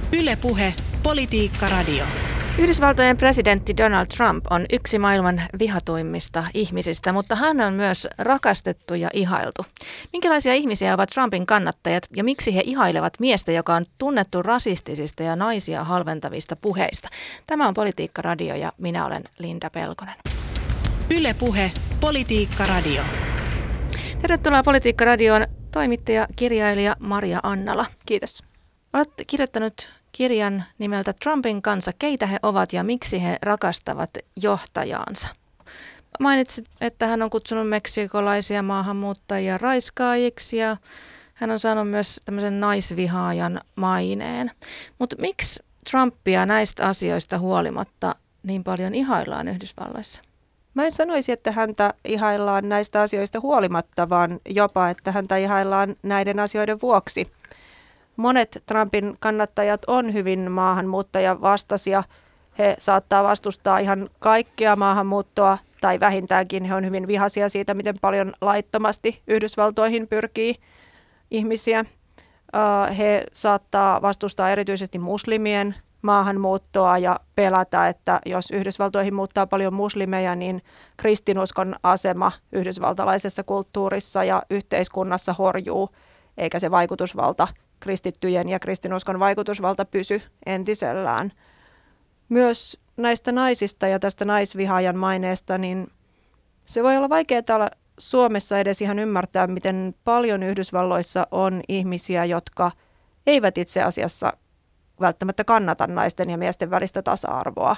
Yle Puhe, Politiikka Radio. Yhdysvaltojen presidentti Donald Trump on yksi maailman vihatuimmista ihmisistä, mutta hän on myös rakastettu ja ihailtu. Minkälaisia ihmisiä ovat Trumpin kannattajat ja miksi he ihailevat miestä, joka on tunnettu rasistisista ja naisia halventavista puheista? Tämä on Politiikka Radio ja minä olen Linda Pelkonen. Yle Puhe, Politiikka Radio. Tervetuloa Politiikka Radioon toimittaja, kirjailija Maria Annala. Kiitos. Olet kirjoittanut kirjan nimeltä Trumpin kansa, keitä he ovat ja miksi he rakastavat johtajaansa. Mainitsit, että hän on kutsunut meksikolaisia maahanmuuttajia raiskaajiksi ja hän on saanut myös tämmöisen naisvihaajan maineen. Mutta miksi Trumpia näistä asioista huolimatta niin paljon ihaillaan Yhdysvalloissa? Mä en sanoisi, että häntä ihaillaan näistä asioista huolimatta, vaan jopa, että häntä ihaillaan näiden asioiden vuoksi. Monet Trumpin kannattajat on hyvin maahanmuuttajavastaisia. He saattaa vastustaa ihan kaikkea maahanmuuttoa tai vähintäänkin he on hyvin vihaisia siitä, miten paljon laittomasti Yhdysvaltoihin pyrkii ihmisiä. He saattaa vastustaa erityisesti muslimien maahanmuuttoa ja pelätä, että jos Yhdysvaltoihin muuttaa paljon muslimeja, niin kristinuskon asema yhdysvaltalaisessa kulttuurissa ja yhteiskunnassa horjuu, eikä se vaikutusvalta kristittyjen ja kristinuskon vaikutusvalta pysy entisellään. Myös näistä naisista ja tästä naisvihaajan maineesta, niin se voi olla vaikea täällä Suomessa edes ihan ymmärtää, miten paljon Yhdysvalloissa on ihmisiä, jotka eivät itse asiassa välttämättä kannata naisten ja miesten välistä tasa-arvoa.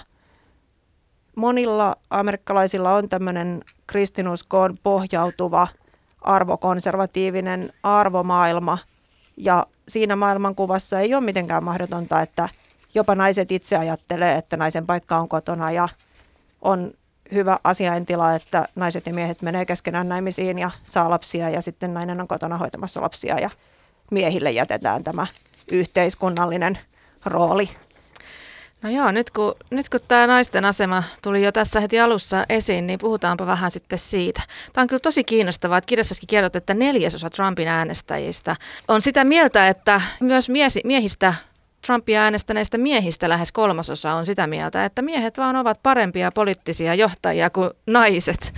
Monilla amerikkalaisilla on tämmöinen kristinuskoon pohjautuva arvokonservatiivinen arvomaailma, ja siinä maailmankuvassa ei ole mitenkään mahdotonta, että jopa naiset itse ajattelee, että naisen paikka on kotona ja on hyvä asiaintila, että naiset ja miehet menee keskenään naimisiin ja saa lapsia ja sitten nainen on kotona hoitamassa lapsia ja miehille jätetään tämä yhteiskunnallinen rooli. No joo, nyt kun tämä naisten asema tuli jo tässä heti alussa esiin, niin puhutaanpa vähän sitten siitä. Tämä on kyllä tosi kiinnostavaa, että kirjassasikin kerrot, että 4/4 Trumpin äänestäjistä on sitä mieltä, että myös miehistä, Trumpia äänestäneistä miehistä lähes 3/3 on sitä mieltä, että miehet vaan ovat parempia poliittisia johtajia kuin naiset.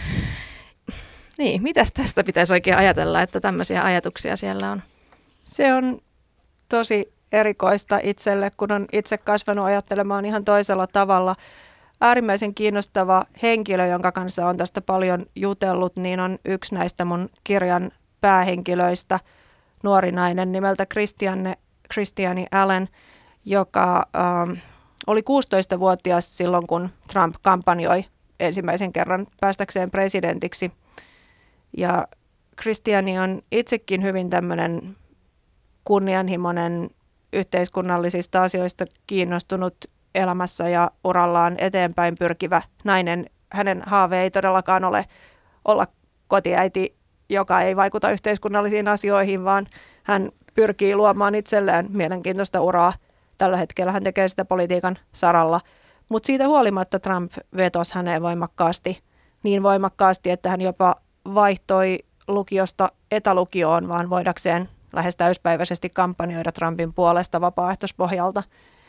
Niin, mitäs tästä pitäisi oikein ajatella, että tämmöisiä ajatuksia siellä on? Se on tosi erikoista itselle, kun on itse kasvanut ajattelemaan ihan toisella tavalla. Äärimmäisen kiinnostava henkilö, jonka kanssa on tästä paljon jutellut, niin on yksi näistä mun kirjan päähenkilöistä, nuori nainen nimeltä Christiane Allen, joka oli 16-vuotias silloin, kun Trump kampanjoi ensimmäisen kerran päästäkseen presidentiksi. Ja Christiane on itsekin hyvin tämmöinen kunnianhimoinen, yhteiskunnallisista asioista kiinnostunut elämässä ja urallaan eteenpäin pyrkivä nainen. Hänen haave ei todellakaan ole olla kotiäiti, joka ei vaikuta yhteiskunnallisiin asioihin, vaan hän pyrkii luomaan itselleen mielenkiintoista uraa. Tällä hetkellä hän tekee sitä politiikan saralla, mutta siitä huolimatta Trump vetosi häneen voimakkaasti, niin voimakkaasti, että hän jopa vaihtoi lukiosta etälukioon, vaan voidakseen lähes täyspäiväisesti kampanjoida Trumpin puolesta vapaaehtoispohjalta,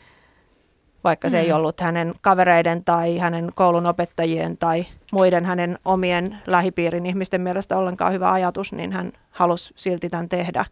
vaikka se ei ollut hänen kavereiden tai hänen koulun opettajien tai muiden hänen omien lähipiirin ihmisten mielestä ollenkaan hyvä ajatus, niin hän halusi silti tämän tehdä.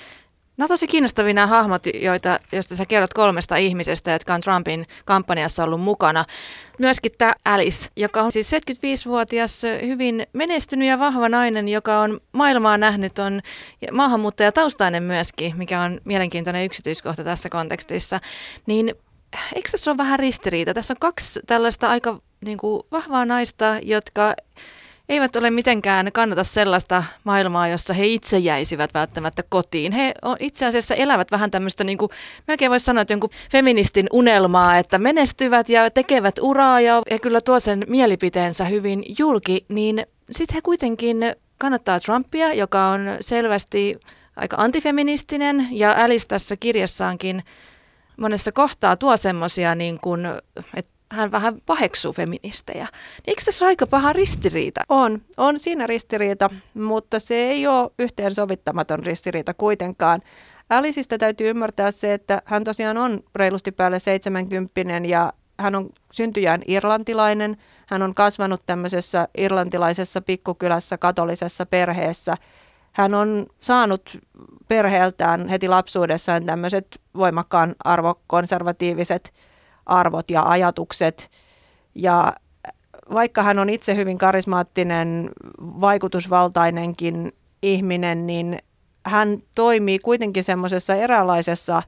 No tosi kiinnostavia nämä hahmot, joista sä kerrot 3 ihmisestä, jotka on Trumpin kampanjassa ollut mukana. Myöskin tämä Alice, joka on siis 75-vuotias, hyvin menestynyt ja vahva nainen, joka on maailmaa nähnyt, on maahanmuuttajataustainen myöskin, mikä on mielenkiintoinen yksityiskohta tässä kontekstissa. Niin eikö tässä ole vähän ristiriita? Tässä on 2 tällaista aika vahvaa naista, jotka eivät ole mitenkään kannata sellaista maailmaa, jossa he itse jäisivät välttämättä kotiin. He itse asiassa elävät vähän tämmöistä, melkein voisi sanoa, että jonkun feministin unelmaa, että menestyvät ja tekevät uraa ja he kyllä tuo sen mielipiteensä hyvin julki, niin sitten he kuitenkin kannattaa Trumpia, joka on selvästi aika antifeministinen ja Alice tässä kirjassaankin monessa kohtaa tuo semmoisia, että hän vähän paheksuu feministejä. Eikö tässä ole aika paha ristiriita? On siinä ristiriita, mutta se ei ole yhteensovittamaton ristiriita kuitenkaan. Aliceista täytyy ymmärtää se, että hän tosiaan on reilusti päälle 70 ja hän on syntyjään irlantilainen. Hän on kasvanut tämmöisessä irlantilaisessa pikkukylässä katolisessa perheessä. Hän on saanut perheeltään heti lapsuudessaan tämmöiset voimakkaan arvokonservatiiviset arvot ja ajatukset. Ja vaikka hän on itse hyvin karismaattinen, vaikutusvaltainenkin ihminen, niin hän toimii kuitenkin semmoisessa eräänlaisessa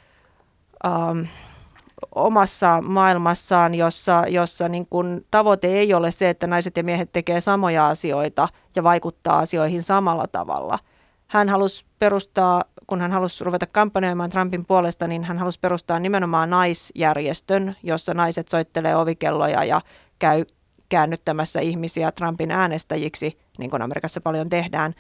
omassa maailmassaan, jossa niin kuin tavoite ei ole se, että naiset ja miehet tekee samoja asioita ja vaikuttaa asioihin samalla tavalla. Hän halusi perustaa, kun hän halusi ruveta kampanjoimaan Trumpin puolesta, niin hän halusi perustaa nimenomaan naisjärjestön, jossa naiset soittelee ovikelloja ja käy käännyttämässä ihmisiä Trumpin äänestäjiksi, niin kuin Amerikassa paljon tehdään.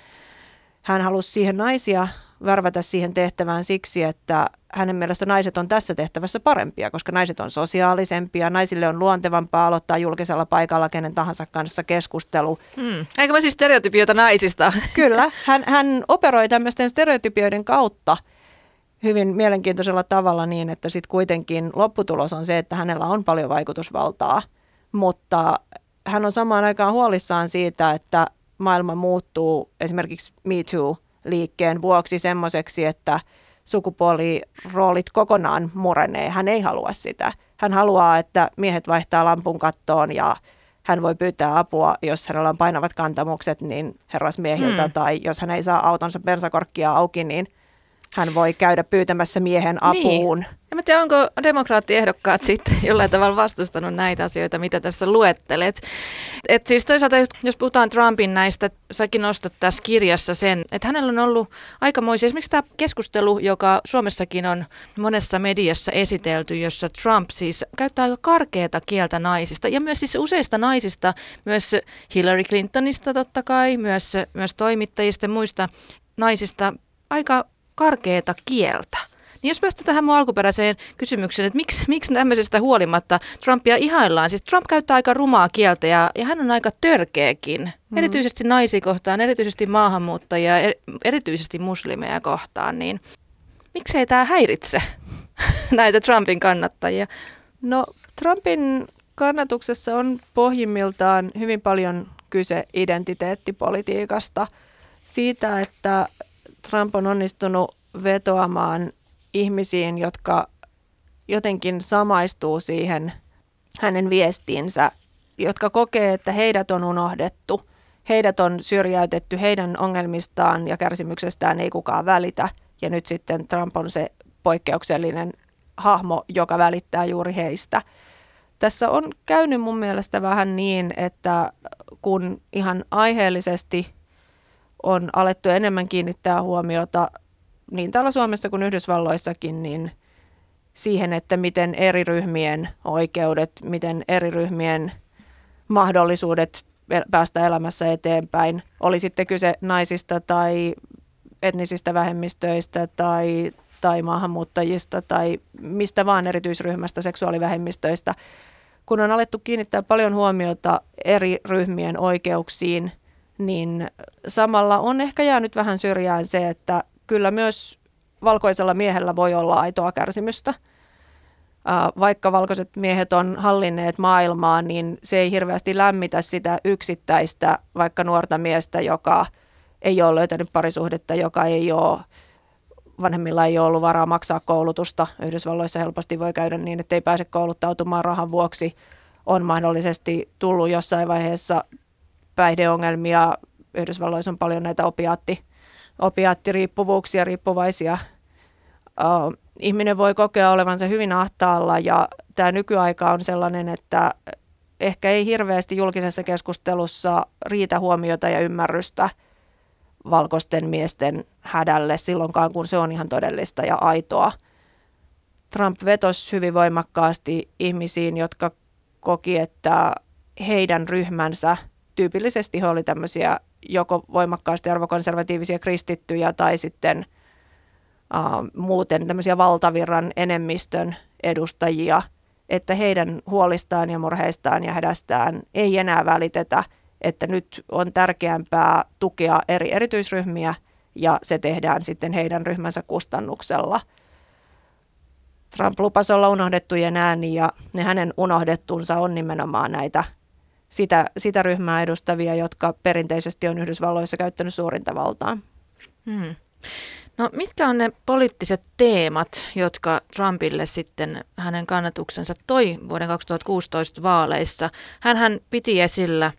Hän halusi siihen naisia värvätä siihen tehtävään siksi, että hänen mielestä naiset on tässä tehtävässä parempia, koska naiset on sosiaalisempia, naisille on luontevampaa aloittaa julkisella paikalla kenen tahansa kanssa keskustelu. Eikö mä siis stereotypioita naisista? Kyllä, hän operoi tämmöisten stereotypioiden kautta hyvin mielenkiintoisella tavalla niin, että sitten kuitenkin lopputulos on se, että hänellä on paljon vaikutusvaltaa, mutta hän on samaan aikaan huolissaan siitä, että maailma muuttuu esimerkiksi Me Too-liikkeen vuoksi semmoiseksi, että sukupuoliroolit kokonaan murenee. Hän ei halua sitä. Hän haluaa, että miehet vaihtaa lampun kattoon ja hän voi pyytää apua, jos hänellä on painavat kantamukset, niin herrasmiehiltä. Tai jos hän ei saa autonsa bensakorkkia auki, niin hän voi käydä pyytämässä miehen apuun. Niin. En tiedä, onko demokraattiehdokkaat sitten jollain tavalla vastustanut näitä asioita, mitä tässä luettelet. Et siis toisaalta, jos puhutaan Trumpin näistä, säkin nostat tässä kirjassa sen, että hänellä on ollut aikamoisia, esimerkiksi tämä keskustelu, joka Suomessakin on monessa mediassa esitelty, jossa Trump siis käyttää aika karkeata kieltä naisista ja myös siis useista naisista, myös Hillary Clintonista totta kai, myös toimittajista ja muista naisista aika karkeata kieltä. Niin jos päästään tähän mun alkuperäiseen kysymykseen, että miksi tämmöisestä huolimatta Trumpia ihaillaan? Siis Trump käyttää aika rumaa kieltä ja hän on aika törkeäkin, erityisesti naisia kohtaan, erityisesti maahanmuuttajia, erityisesti muslimeja kohtaan. Niin miksei tämä häiritse näitä Trumpin kannattajia? No Trumpin kannatuksessa on pohjimmiltaan hyvin paljon kyse identiteettipolitiikasta. Siitä, että Trump on onnistunut vetoamaan ihmisiin, jotka jotenkin samaistuu siihen hänen viestiinsä, jotka kokee, että heidät on unohdettu, heidät on syrjäytetty, heidän ongelmistaan ja kärsimyksestään ei kukaan välitä. Ja nyt sitten Trump on se poikkeuksellinen hahmo, joka välittää juuri heistä. Tässä on käynyt mun mielestä vähän niin, että kun ihan aiheellisesti on alettu enemmän kiinnittää huomiota niin täällä Suomessa kuin Yhdysvalloissakin, niin siihen, että miten eri ryhmien oikeudet, miten eri ryhmien mahdollisuudet päästä elämässä eteenpäin, oli sitten kyse naisista tai etnisistä vähemmistöistä tai maahanmuuttajista tai mistä vaan erityisryhmästä, seksuaalivähemmistöistä. Kun on alettu kiinnittää paljon huomiota eri ryhmien oikeuksiin, niin samalla on ehkä jäänyt vähän syrjään se, että kyllä myös valkoisella miehellä voi olla aitoa kärsimystä. Vaikka valkoiset miehet on hallinneet maailmaa, niin se ei hirveästi lämmitä sitä yksittäistä, vaikka nuorta miestä, joka ei ole löytänyt parisuhdetta, joka ei ole, vanhemmilla ei ole ollut varaa maksaa koulutusta. Yhdysvalloissa helposti voi käydä niin, että ei pääse kouluttautumaan rahan vuoksi. On mahdollisesti tullut jossain vaiheessa päihdeongelmia. Yhdysvalloissa on paljon näitä opiaattiriippuvuuksia, riippuvaisia. Ihminen voi kokea olevansa hyvin ahtaalla ja tämä nykyaika on sellainen, että ehkä ei hirveästi julkisessa keskustelussa riitä huomiota ja ymmärrystä valkoisten miesten hädälle silloinkaan, kun se on ihan todellista ja aitoa. Trump vetosi hyvin voimakkaasti ihmisiin, jotka koki, että heidän ryhmänsä, tyypillisesti he oli tämmöisiä joko voimakkaasti arvokonservatiivisia kristittyjä tai sitten muuten tämmöisiä valtavirran enemmistön edustajia, että heidän huolistaan ja murheistaan ja hädästään ei enää välitetä, että nyt on tärkeämpää tukea eri erityisryhmiä ja se tehdään sitten heidän ryhmänsä kustannuksella. Trump lupasi olla unohdettujen ääni ja ne hänen unohdettunsa on nimenomaan näitä sitä ryhmää edustavia, jotka perinteisesti on Yhdysvalloissa käyttänyt suurinta valtaa. No mitkä on ne poliittiset teemat, jotka Trumpille sitten hänen kannatuksensa toi vuoden 2016 vaaleissa? Hänhän piti esillä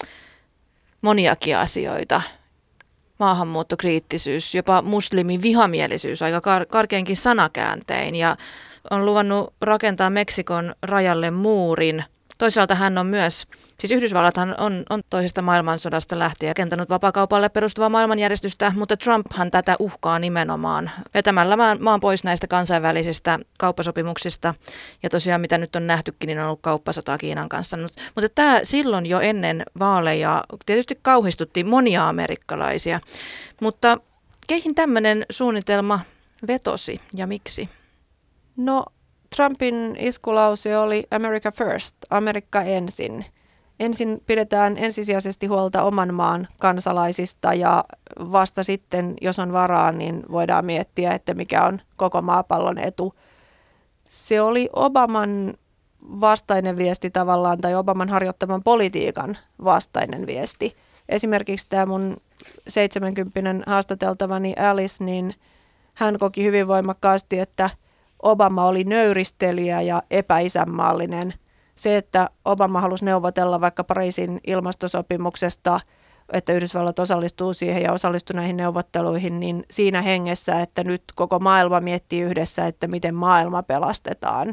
moniakin asioita. Maahanmuuttokriittisyys, jopa muslimivihamielisyys aika karkeankin sanakääntein ja on luvannut rakentaa Meksikon rajalle muurin. Toisaalta hän on myös, siis Yhdysvallathan on toisesta maailmansodasta lähtien rakentanut vapaakaupalle perustuvaa maailmanjärjestystä, mutta Trumphan tätä uhkaa nimenomaan vetämällä maan pois näistä kansainvälisistä kauppasopimuksista. Ja tosiaan mitä nyt on nähtykin, niin on ollut kauppasotaa Kiinan kanssa. Mutta tämä silloin jo ennen vaaleja tietysti kauhistutti monia amerikkalaisia. Mutta keihin tämmöinen suunnitelma vetosi ja miksi? No Trumpin iskulause oli America first, Amerikka ensin. Ensin pidetään ensisijaisesti huolta oman maan kansalaisista ja vasta sitten, jos on varaa, niin voidaan miettiä, että mikä on koko maapallon etu. Se oli Obaman vastainen viesti tavallaan tai Obaman harjoittaman politiikan vastainen viesti. Esimerkiksi tämä mun 70 haastateltavani Alice, niin hän koki hyvin voimakkaasti, että Obama oli nöyristelijä ja epäisänmaallinen. Se, että Obama halusi neuvotella vaikka Pariisin ilmastosopimuksesta, että Yhdysvallat osallistuu siihen ja osallistui näihin neuvotteluihin, niin siinä hengessä, että nyt koko maailma miettii yhdessä, että miten maailma pelastetaan.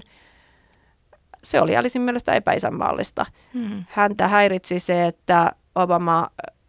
Se oli Alicen mielestä epäisänmaallista. Häntä häiritsi se, että Obama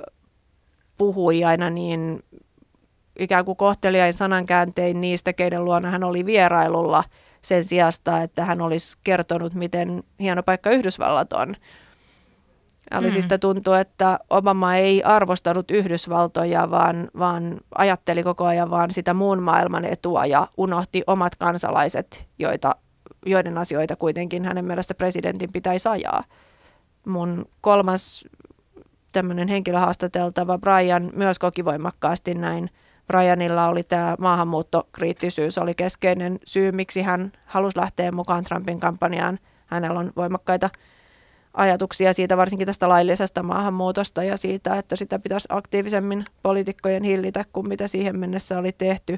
puhui aina niin ikään kuin kohteliain sanankääntein niistä, keiden luona hän oli vierailulla sen sijasta, että hän olisi kertonut, miten hieno paikka Yhdysvallat on. Alicesta tuntuu, että Obama ei arvostanut Yhdysvaltoja, vaan ajatteli koko ajan vaan sitä muun maailman etua ja unohti omat kansalaiset, joiden asioita kuitenkin hänen mielestä presidentin pitäisi ajaa. Mun kolmas tämmöinen henkilöhaastateltava Brian myös koki voimakkaasti näin. Brianilla oli tämä maahanmuuttokriittisyys, oli keskeinen syy, miksi hän halusi lähteä mukaan Trumpin kampanjaan. Hänellä on voimakkaita ajatuksia siitä, varsinkin tästä laillisesta maahanmuutosta ja siitä, että sitä pitäisi aktiivisemmin poliitikkojen hillitä kuin mitä siihen mennessä oli tehty.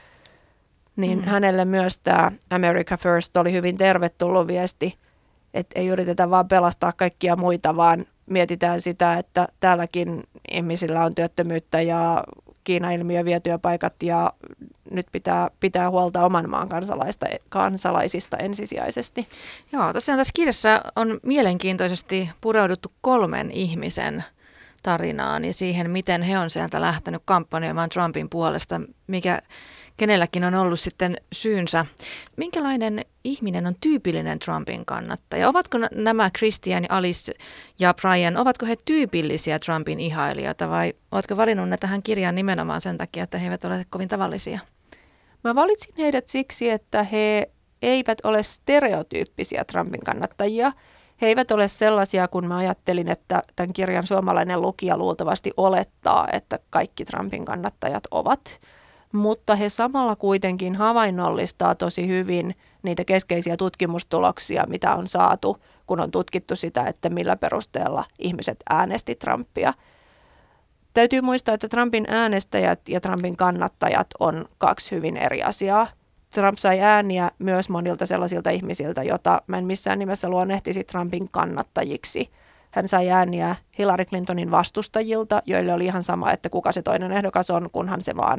Niin hänelle myös tämä America First oli hyvin tervetullut viesti, että ei yritetä vaan pelastaa kaikkia muita, vaan mietitään sitä, että täälläkin ihmisillä on työttömyyttä ja Kiina-ilmiö vie työpaikat ja nyt pitää huolta oman maan kansalaisista ensisijaisesti. Joo, tosiaan tässä kirjassa on mielenkiintoisesti pureuduttu 3 ihmisen tarinaan ja siihen, miten he on sieltä lähtenyt kampanjoimaan Trumpin puolesta, mikä kenelläkin on ollut sitten syynsä. Minkälainen ihminen on tyypillinen Trumpin kannattaja? Ovatko nämä Christian, Alice ja Brian, ovatko he tyypillisiä Trumpin ihailijoita vai ovatko valinnut ne tähän kirjaan nimenomaan sen takia, että he eivät ole kovin tavallisia? Mä valitsin heidät siksi, että he eivät ole stereotyyppisiä Trumpin kannattajia. He eivät ole sellaisia, kun mä ajattelin, että tämän kirjan suomalainen lukija luultavasti olettaa, että kaikki Trumpin kannattajat ovat. Mutta he samalla kuitenkin havainnollistaa tosi hyvin niitä keskeisiä tutkimustuloksia, mitä on saatu, kun on tutkittu sitä, että millä perusteella ihmiset äänesti Trumpia. Täytyy muistaa, että Trumpin äänestäjät ja Trumpin kannattajat on 2 hyvin eri asiaa. Trump sai ääniä myös monilta sellaisilta ihmisiltä, jota mä en missään nimessä luonnehtisi Trumpin kannattajiksi. Hän sai ääniä Hillary Clintonin vastustajilta, joille oli ihan sama, että kuka se toinen ehdokas on, kunhan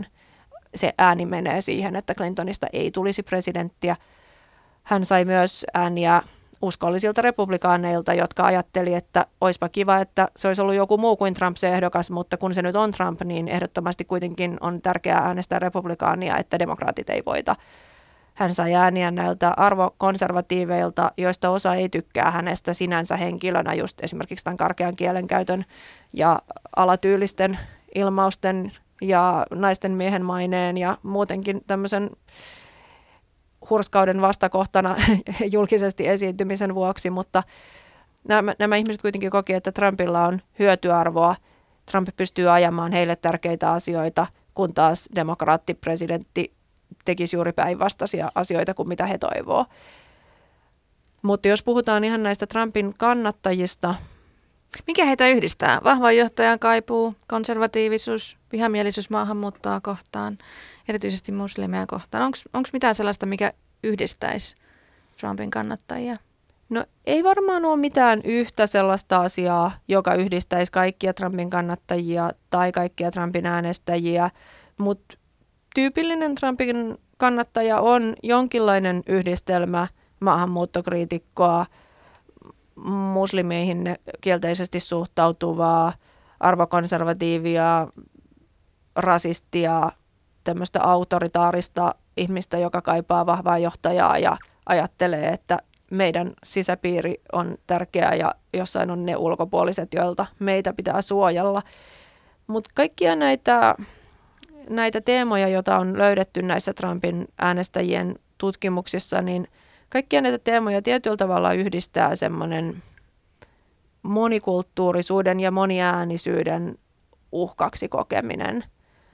se ääni menee siihen, että Clintonista ei tulisi presidenttiä. Hän sai myös ääniä uskollisilta republikaaneilta, jotka ajatteli, että olisipa kiva, että se olisi ollut joku muu kuin Trump se ehdokas, mutta kun se nyt on Trump, niin ehdottomasti kuitenkin on tärkeää äänestää republikaania, että demokraatit ei voita. Hän sai ääniä näiltä arvokonservatiiveilta, joista osa ei tykkää hänestä sinänsä henkilönä, just esimerkiksi tämän karkean kielenkäytön ja alatyylisten ilmausten ja naisten miehen maineen ja muutenkin tämmöisen hurskauden vastakohtana julkisesti esiintymisen vuoksi, mutta nämä ihmiset kuitenkin koki, että Trumpilla on hyötyarvoa. Trump pystyy ajamaan heille tärkeitä asioita, kun taas demokraattipresidentti tekisi juuri päinvastaisia asioita kuin mitä he toivoo. Mutta jos puhutaan ihan näistä Trumpin kannattajista. Mikä heitä yhdistää? Vahva johtajan kaipuu, konservatiivisuus, vihamielisyys maahanmuuttoa kohtaan, erityisesti muslimeja kohtaan. Onko mitään sellaista, mikä yhdistäisi Trumpin kannattajia? No ei varmaan ole mitään yhtä sellaista asiaa, joka yhdistäisi kaikkia Trumpin kannattajia tai kaikkia Trumpin äänestäjiä, mutta tyypillinen Trumpin kannattaja on jonkinlainen yhdistelmä maahanmuuttokriitikkoa, muslimeihin kielteisesti suhtautuvaa, arvokonservatiivia, rasistia, tämmöistä autoritaarista ihmistä, joka kaipaa vahvaa johtajaa ja ajattelee, että meidän sisäpiiri on tärkeä ja jossain on ne ulkopuoliset, joilta meitä pitää suojella. Mutta kaikkia näitä teemoja, joita on löydetty näissä Trumpin äänestäjien tutkimuksissa, niin kaikkia näitä teemoja tietyllä tavalla yhdistää semmoinen monikulttuurisuuden ja moniäänisyyden uhkaksi kokeminen.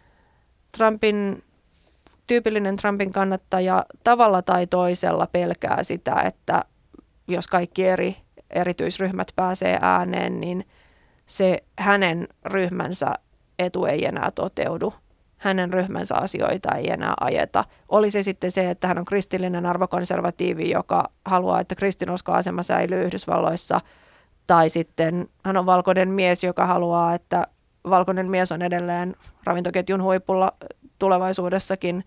Tyypillinen Trumpin kannattaja tavalla tai toisella pelkää sitä, että jos kaikki erityisryhmät pääsee ääneen, niin se hänen ryhmänsä etu ei enää toteudu. Hänen ryhmänsä asioita ei enää ajeta. Oli se sitten se, että hän on kristillinen arvokonservatiivi, joka haluaa, että kristinuskoasema säilyy Yhdysvalloissa, tai sitten hän on valkoinen mies, joka haluaa, että valkoinen mies on edelleen ravintoketjun huipulla tulevaisuudessakin,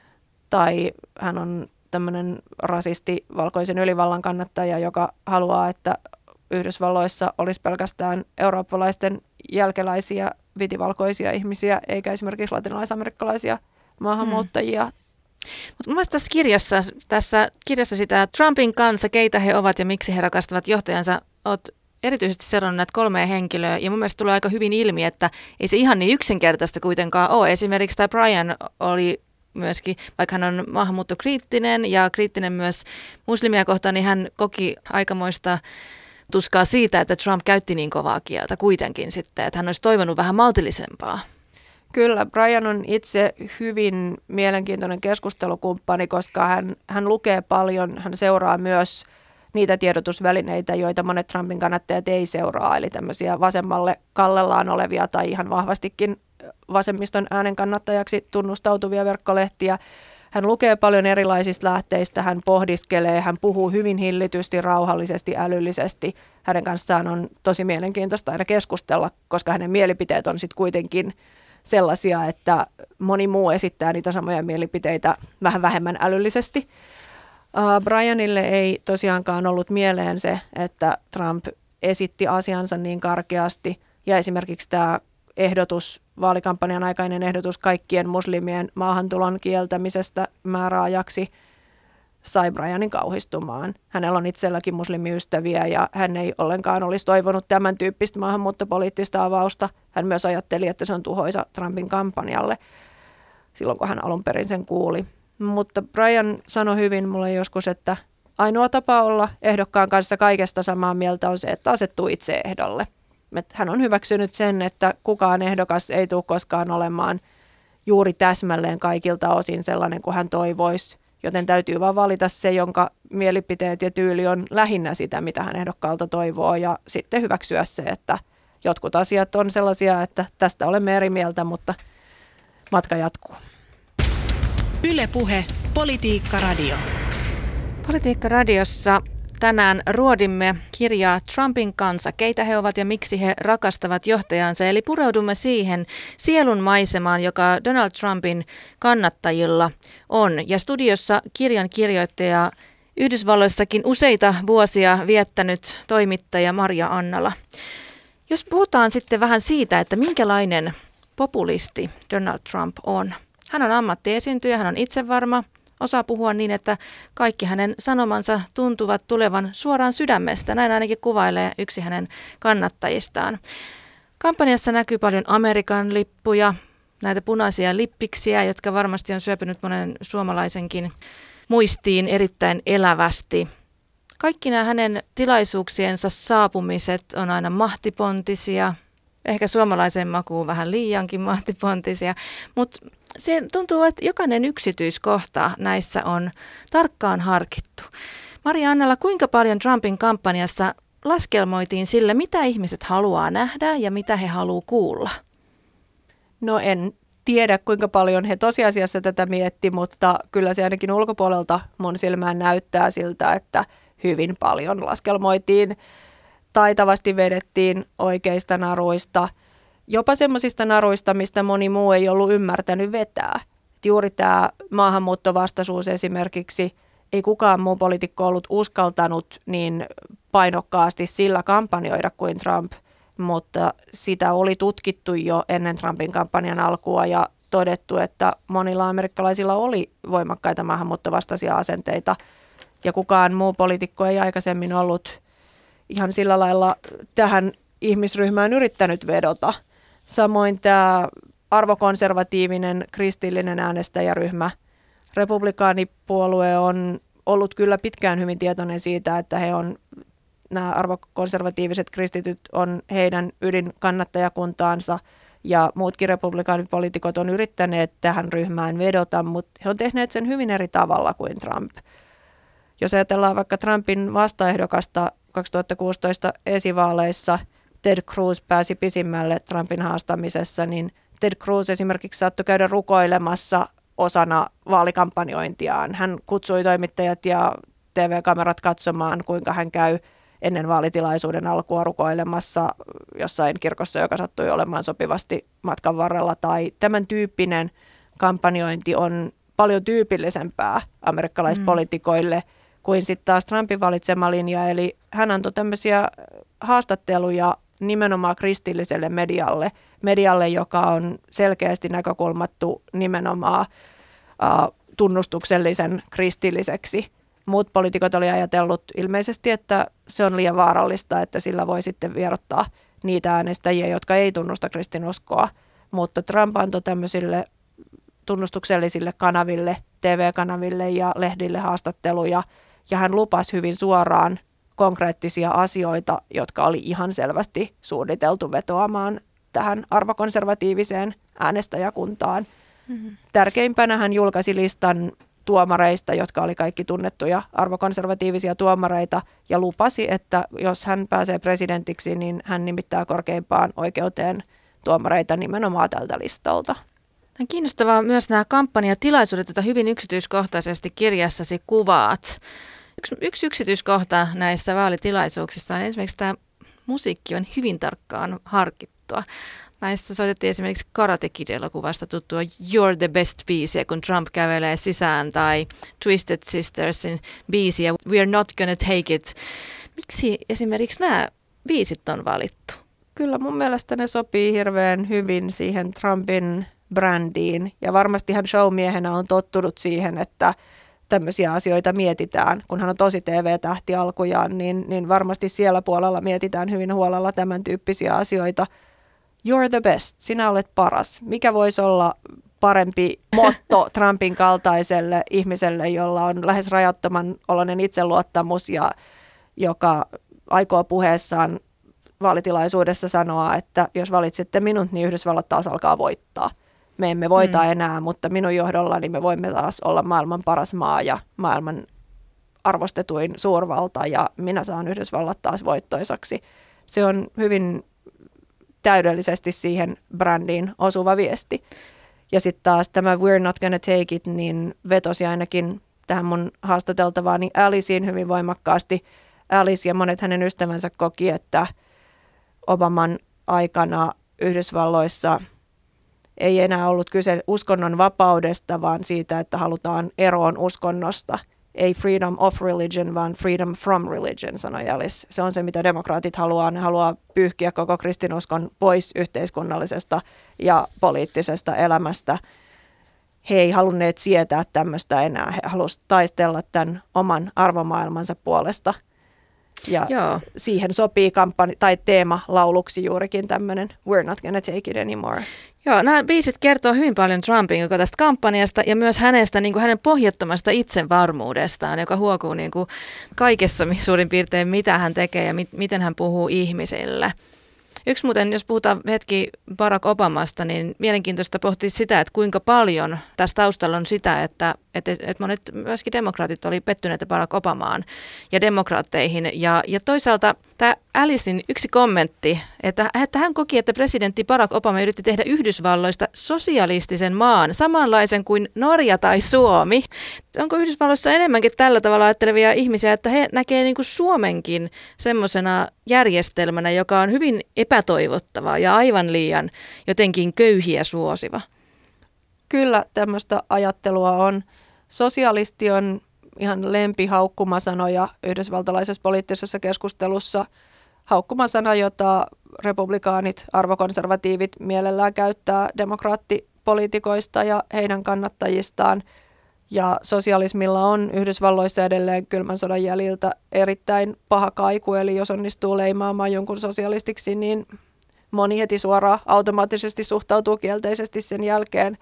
tai hän on tämmöinen rasisti, valkoisen ylivallan kannattaja, joka haluaa, että Yhdysvalloissa olisi pelkästään eurooppalaisten jälkeläisiä vitivalkoisia ihmisiä, eikä esimerkiksi latinalaisamerikkalaisia maahanmuuttajia. Mutta mun mielestä tässä kirjassa sitä Trumpin kanssa, keitä he ovat ja miksi he rakastavat johtajansa, olet erityisesti seurannut näitä 3 henkilöä, ja mun mielestä tulee aika hyvin ilmi, että ei se ihan niin yksinkertaista kuitenkaan ole. Esimerkiksi tämä Brian oli myöskin, vaikka hän on maahanmuuttokriittinen ja kriittinen myös muslimia kohtaan, niin hän koki aikamoista tuskaa siitä, että Trump käytti niin kovaa kieltä kuitenkin sitten, että hän olisi toivonut vähän maltillisempaa. Kyllä, Brian on itse hyvin mielenkiintoinen keskustelukumppani, koska hän lukee paljon, hän seuraa myös niitä tiedotusvälineitä, joita monet Trumpin kannattajat ei seuraa, eli tämmöisiä vasemmalle kallellaan olevia tai ihan vahvastikin vasemmiston äänen kannattajaksi tunnustautuvia verkkolehtiä. Hän lukee paljon erilaisista lähteistä, hän pohdiskelee, hän puhuu hyvin hillitysti, rauhallisesti, älyllisesti. Hänen kanssaan on tosi mielenkiintoista aina keskustella, koska hänen mielipiteet on sitten kuitenkin sellaisia, että moni muu esittää niitä samoja mielipiteitä vähän vähemmän älyllisesti. Brianille ei tosiaankaan ollut mieleen se, että Trump esitti asiansa niin karkeasti, ja esimerkiksi tämä vaalikampanjan aikainen ehdotus kaikkien muslimien maahantulon kieltämisestä määräajaksi sai Brianin kauhistumaan. Hänellä on itselläkin muslimiystäviä ja hän ei ollenkaan olisi toivonut tämän tyyppistä maahanmuuttopoliittista avausta. Hän myös ajatteli, että se on tuhoisa Trumpin kampanjalle silloin, kun hän alun perin sen kuuli. Mutta Brian sanoi hyvin mulle joskus, että ainoa tapa olla ehdokkaan kanssa kaikesta samaa mieltä on se, että asettuu itse ehdolle. Hän on hyväksynyt sen, että kukaan ehdokas ei tule koskaan olemaan juuri täsmälleen kaikilta osin sellainen kuin hän toivoisi, joten täytyy vaan valita se, jonka mielipiteet ja tyyli on lähinnä sitä, mitä hän ehdokkaalta toivoo, ja sitten hyväksyä se, että jotkut asiat on sellaisia, että tästä olemme eri mieltä, mutta matka jatkuu. Yle Puhe, Politiikka Radio. Politiikka Radiossa tänään ruodimme kirjaa Trumpin kansa, keitä he ovat ja miksi he rakastavat johtajansa. Eli pureudumme siihen sielun maisemaan, joka Donald Trumpin kannattajilla on. Ja studiossa kirjan kirjoittaja, Yhdysvalloissakin useita vuosia viettänyt toimittaja Marja Annala. Jos puhutaan sitten vähän siitä, että minkälainen populisti Donald Trump on. Hän on ammattiesiintyjä, hän on itsevarma, osaa puhua niin, että kaikki hänen sanomansa tuntuvat tulevan suoraan sydämestä. Näin ainakin kuvailee yksi hänen kannattajistaan. Kampanjassa näkyy paljon Amerikan lippuja, näitä punaisia lippiksiä, jotka varmasti on syöpynyt monen suomalaisenkin muistiin erittäin elävästi. Kaikki nämä hänen tilaisuuksiensa saapumiset on aina mahtipontisia, Ehkä suomalaisen makuun vähän liiankin mahtipontisia, mutta se tuntuu, että jokainen yksityiskohta näissä on tarkkaan harkittu. Maria-Annala, kuinka paljon Trumpin kampanjassa laskelmoitiin sille, mitä ihmiset haluaa nähdä ja mitä he haluaa kuulla? No en tiedä, kuinka paljon he tosiasiassa tätä mietti, mutta kyllä se ainakin ulkopuolelta mun silmään näyttää siltä, että hyvin paljon laskelmoitiin. Taitavasti vedettiin oikeista naruista, jopa semmoisista naruista, mistä moni muu ei ollut ymmärtänyt vetää. Et juuri tämä maahanmuuttovastaisuus esimerkiksi, ei kukaan muu poliitikko ollut uskaltanut niin painokkaasti sillä kampanjoida kuin Trump, mutta sitä oli tutkittu jo ennen Trumpin kampanjan alkua ja todettu, että monilla amerikkalaisilla oli voimakkaita maahanmuuttovastaisia asenteita ja kukaan muu poliitikko ei aikaisemmin ollut ihan sillä lailla tähän ihmisryhmään yrittänyt vedota. Samoin tämä arvokonservatiivinen kristillinen äänestäjäryhmä, republikaanipuolue on ollut kyllä pitkään hyvin tietoinen siitä, että nämä arvokonservatiiviset kristityt on heidän ydinkannattajakuntaansa ja muutkin republikaanipoliitikot on yrittäneet tähän ryhmään vedota, mutta he on tehneet sen hyvin eri tavalla kuin Trump. Jos ajatellaan vaikka Trumpin vastaehdokasta 2016 esivaaleissa, Ted Cruz pääsi pisimmälle Trumpin haastamisessa, niin Ted Cruz esimerkiksi saattoi käydä rukoilemassa osana vaalikampanjointiaan. Hän kutsui toimittajat ja TV-kamerat katsomaan, kuinka hän käy ennen vaalitilaisuuden alkua rukoilemassa jossain kirkossa, joka sattui olemaan sopivasti matkan varrella. Tai tämän tyyppinen kampanjointi on paljon tyypillisempää amerikkalaispoliitikoille kuin sitten taas Trumpin valitsema linja. Eli hän antoi tämmöisiä haastatteluja nimenomaan kristilliselle medialle, joka on selkeästi näkökulmattu nimenomaan tunnustuksellisen kristilliseksi. Muut poliitikot oli ajatellut ilmeisesti, että se on liian vaarallista, että sillä voi sitten vierottaa niitä äänestäjiä, jotka ei tunnusta kristinuskoa. Mutta Trump antoi tämmöisille tunnustuksellisille kanaville, TV-kanaville ja lehdille haastatteluja, ja hän lupasi hyvin suoraan konkreettisia asioita, jotka oli ihan selvästi suunniteltu vetoamaan tähän arvokonservatiiviseen äänestäjäkuntaan. Tärkeimpänä hän julkaisi listan tuomareista, jotka oli kaikki tunnettuja arvokonservatiivisia tuomareita, ja lupasi, että jos hän pääsee presidentiksi, niin hän nimittää korkeimpaan oikeuteen tuomareita nimenomaan tältä listalta. On kiinnostavaa myös nämä kampanjatilaisuudet, joita hyvin yksityiskohtaisesti kirjassasi kuvaat. Yksi yksityiskohta näissä vaalitilaisuuksissa on esimerkiksi tämä musiikki on hyvin tarkkaan harkittua. Näissä soitettiin esimerkiksi Karate Kid-elokuvasta tuttua You're the Best -biisiä, kun Trump kävelee sisään, tai Twisted Sistersin biisiä We're Not Gonna Take It. Miksi esimerkiksi nämä biisit on valittu? Kyllä mun mielestä ne sopii hirveän hyvin siihen Trumpin brändiin, ja varmasti hän showmiehenä on tottunut siihen, että tämmöisiä asioita mietitään. Kun hän on tosi TV-tähti alkujaan, niin varmasti siellä puolella mietitään hyvin huolella tämän tyyppisiä asioita. You're the best, sinä olet paras. Mikä voisi olla parempi motto Trumpin kaltaiselle ihmiselle, jolla on lähes rajattoman oloinen itseluottamus ja joka aikoo puheessaan vaalitilaisuudessa sanoa, että jos valitsette minut, niin Yhdysvallat taas alkaa voittaa. Me emme voita enää, mutta minun johdollani me voimme taas olla maailman paras maa ja maailman arvostetuin suurvalta, ja minä saan Yhdysvallat taas voittoisaksi. Se on hyvin täydellisesti siihen brändiin osuva viesti. Ja sitten taas tämä We're Not Gonna Take It, niin vetosi ainakin tähän mun haastateltavaani Aliceen hyvin voimakkaasti. Alice ja monet hänen ystävänsä koki, että Obaman aikana Yhdysvalloissa ei enää ollut kyse uskonnon vapaudesta, vaan siitä, että halutaan eroon uskonnosta. Ei freedom of religion, vaan freedom from religion, sanoi Alice. Se on se, mitä demokraatit haluaa. Ne haluaa pyyhkiä koko kristinuskon pois yhteiskunnallisesta ja poliittisesta elämästä. He ei halunneet sietää tämmöistä enää. He halusivat taistella tämän oman arvomaailmansa puolesta. Ja siihen sopii teema lauluksi juurikin tämmöinen We're Not Gonna Take It Anymore. Joo, nämä biisit kertoo hyvin paljon Trumpin tästä kampanjasta ja myös hänestä, niin kuin hänen pohjattomasta itsevarmuudestaan, joka huokuu niin kuin kaikessa suurin piirtein, mitä hän tekee ja miten hän puhuu ihmisille. Yksi muuten, jos puhutaan hetki Barack Obamasta, niin mielenkiintoista pohtia sitä, että kuinka paljon tässä taustalla on sitä, että monet myöskin demokraatit oli pettyneitä Barack Obamaan ja demokraatteihin. Ja toisaalta tämä Alicen yksi kommentti, että hän koki, että presidentti Barack Obama yritti tehdä Yhdysvalloista sosialistisen maan, samanlaisen kuin Norja tai Suomi. Onko Yhdysvalloissa enemmänkin tällä tavalla ajattelevia ihmisiä, että he näkee niin kuin Suomenkin semmoisena järjestelmänä, joka on hyvin epätoivottava ja aivan liian jotenkin köyhiä suosiva? Kyllä tämmöistä ajattelua on. Sosialisti on ihan lempihaukkumasanoja yhdysvaltalaisessa poliittisessa keskustelussa. Haukkumasana, jota republikaanit, arvokonservatiivit mielellään käyttää demokraattipoliitikoista ja heidän kannattajistaan. Ja sosialismilla on Yhdysvalloissa edelleen kylmän sodan jäljiltä erittäin paha kaiku, eli jos onnistuu leimaamaan jonkun sosialistiksi, niin moni heti suoraan automaattisesti suhtautuu kielteisesti sen jälkeen.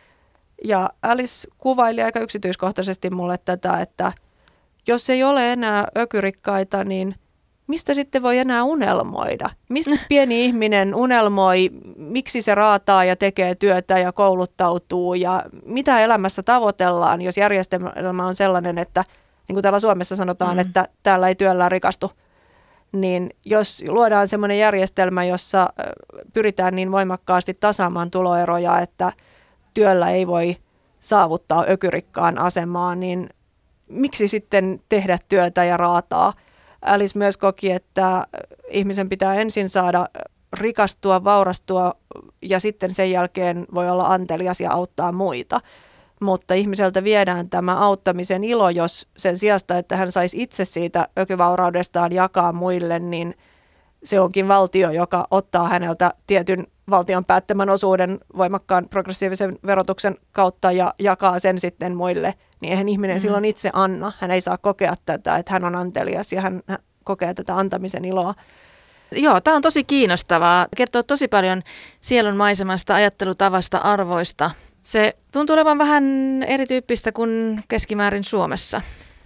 Ja Alice kuvaili aika yksityiskohtaisesti mulle tätä, että jos ei ole enää ökyrikkaita, niin mistä sitten voi enää unelmoida? Mistä pieni ihminen unelmoi, miksi se raataa ja tekee työtä ja kouluttautuu ja mitä elämässä tavoitellaan, jos järjestelmä on sellainen, että niin kuin täällä Suomessa sanotaan, että täällä ei työllään rikastu. Niin jos luodaan sellainen järjestelmä, jossa pyritään niin voimakkaasti tasaamaan tuloeroja, että työllä ei voi saavuttaa ökyrikkaan asemaa, niin miksi sitten tehdä työtä ja raataa? Alice myös koki, että ihmisen pitää ensin saada rikastua, vaurastua ja sitten sen jälkeen voi olla antelias ja auttaa muita. Mutta ihmiseltä viedään tämä auttamisen ilo, jos sen sijasta, että hän saisi itse siitä ökyvauraudestaan jakaa muille, niin se onkin valtio, joka ottaa häneltä tietyn valtion päättämän osuuden voimakkaan progressiivisen verotuksen kautta ja jakaa sen sitten muille, niin eihän ihminen silloin itse anna. Hän ei saa kokea tätä, että hän on antelias ja hän kokee tätä antamisen iloa. Joo, tämä on tosi kiinnostavaa. Kertoo tosi paljon sielun maisemasta, ajattelutavasta, arvoista. Se tuntuu olevan vähän erityyppistä kuin keskimäärin Suomessa.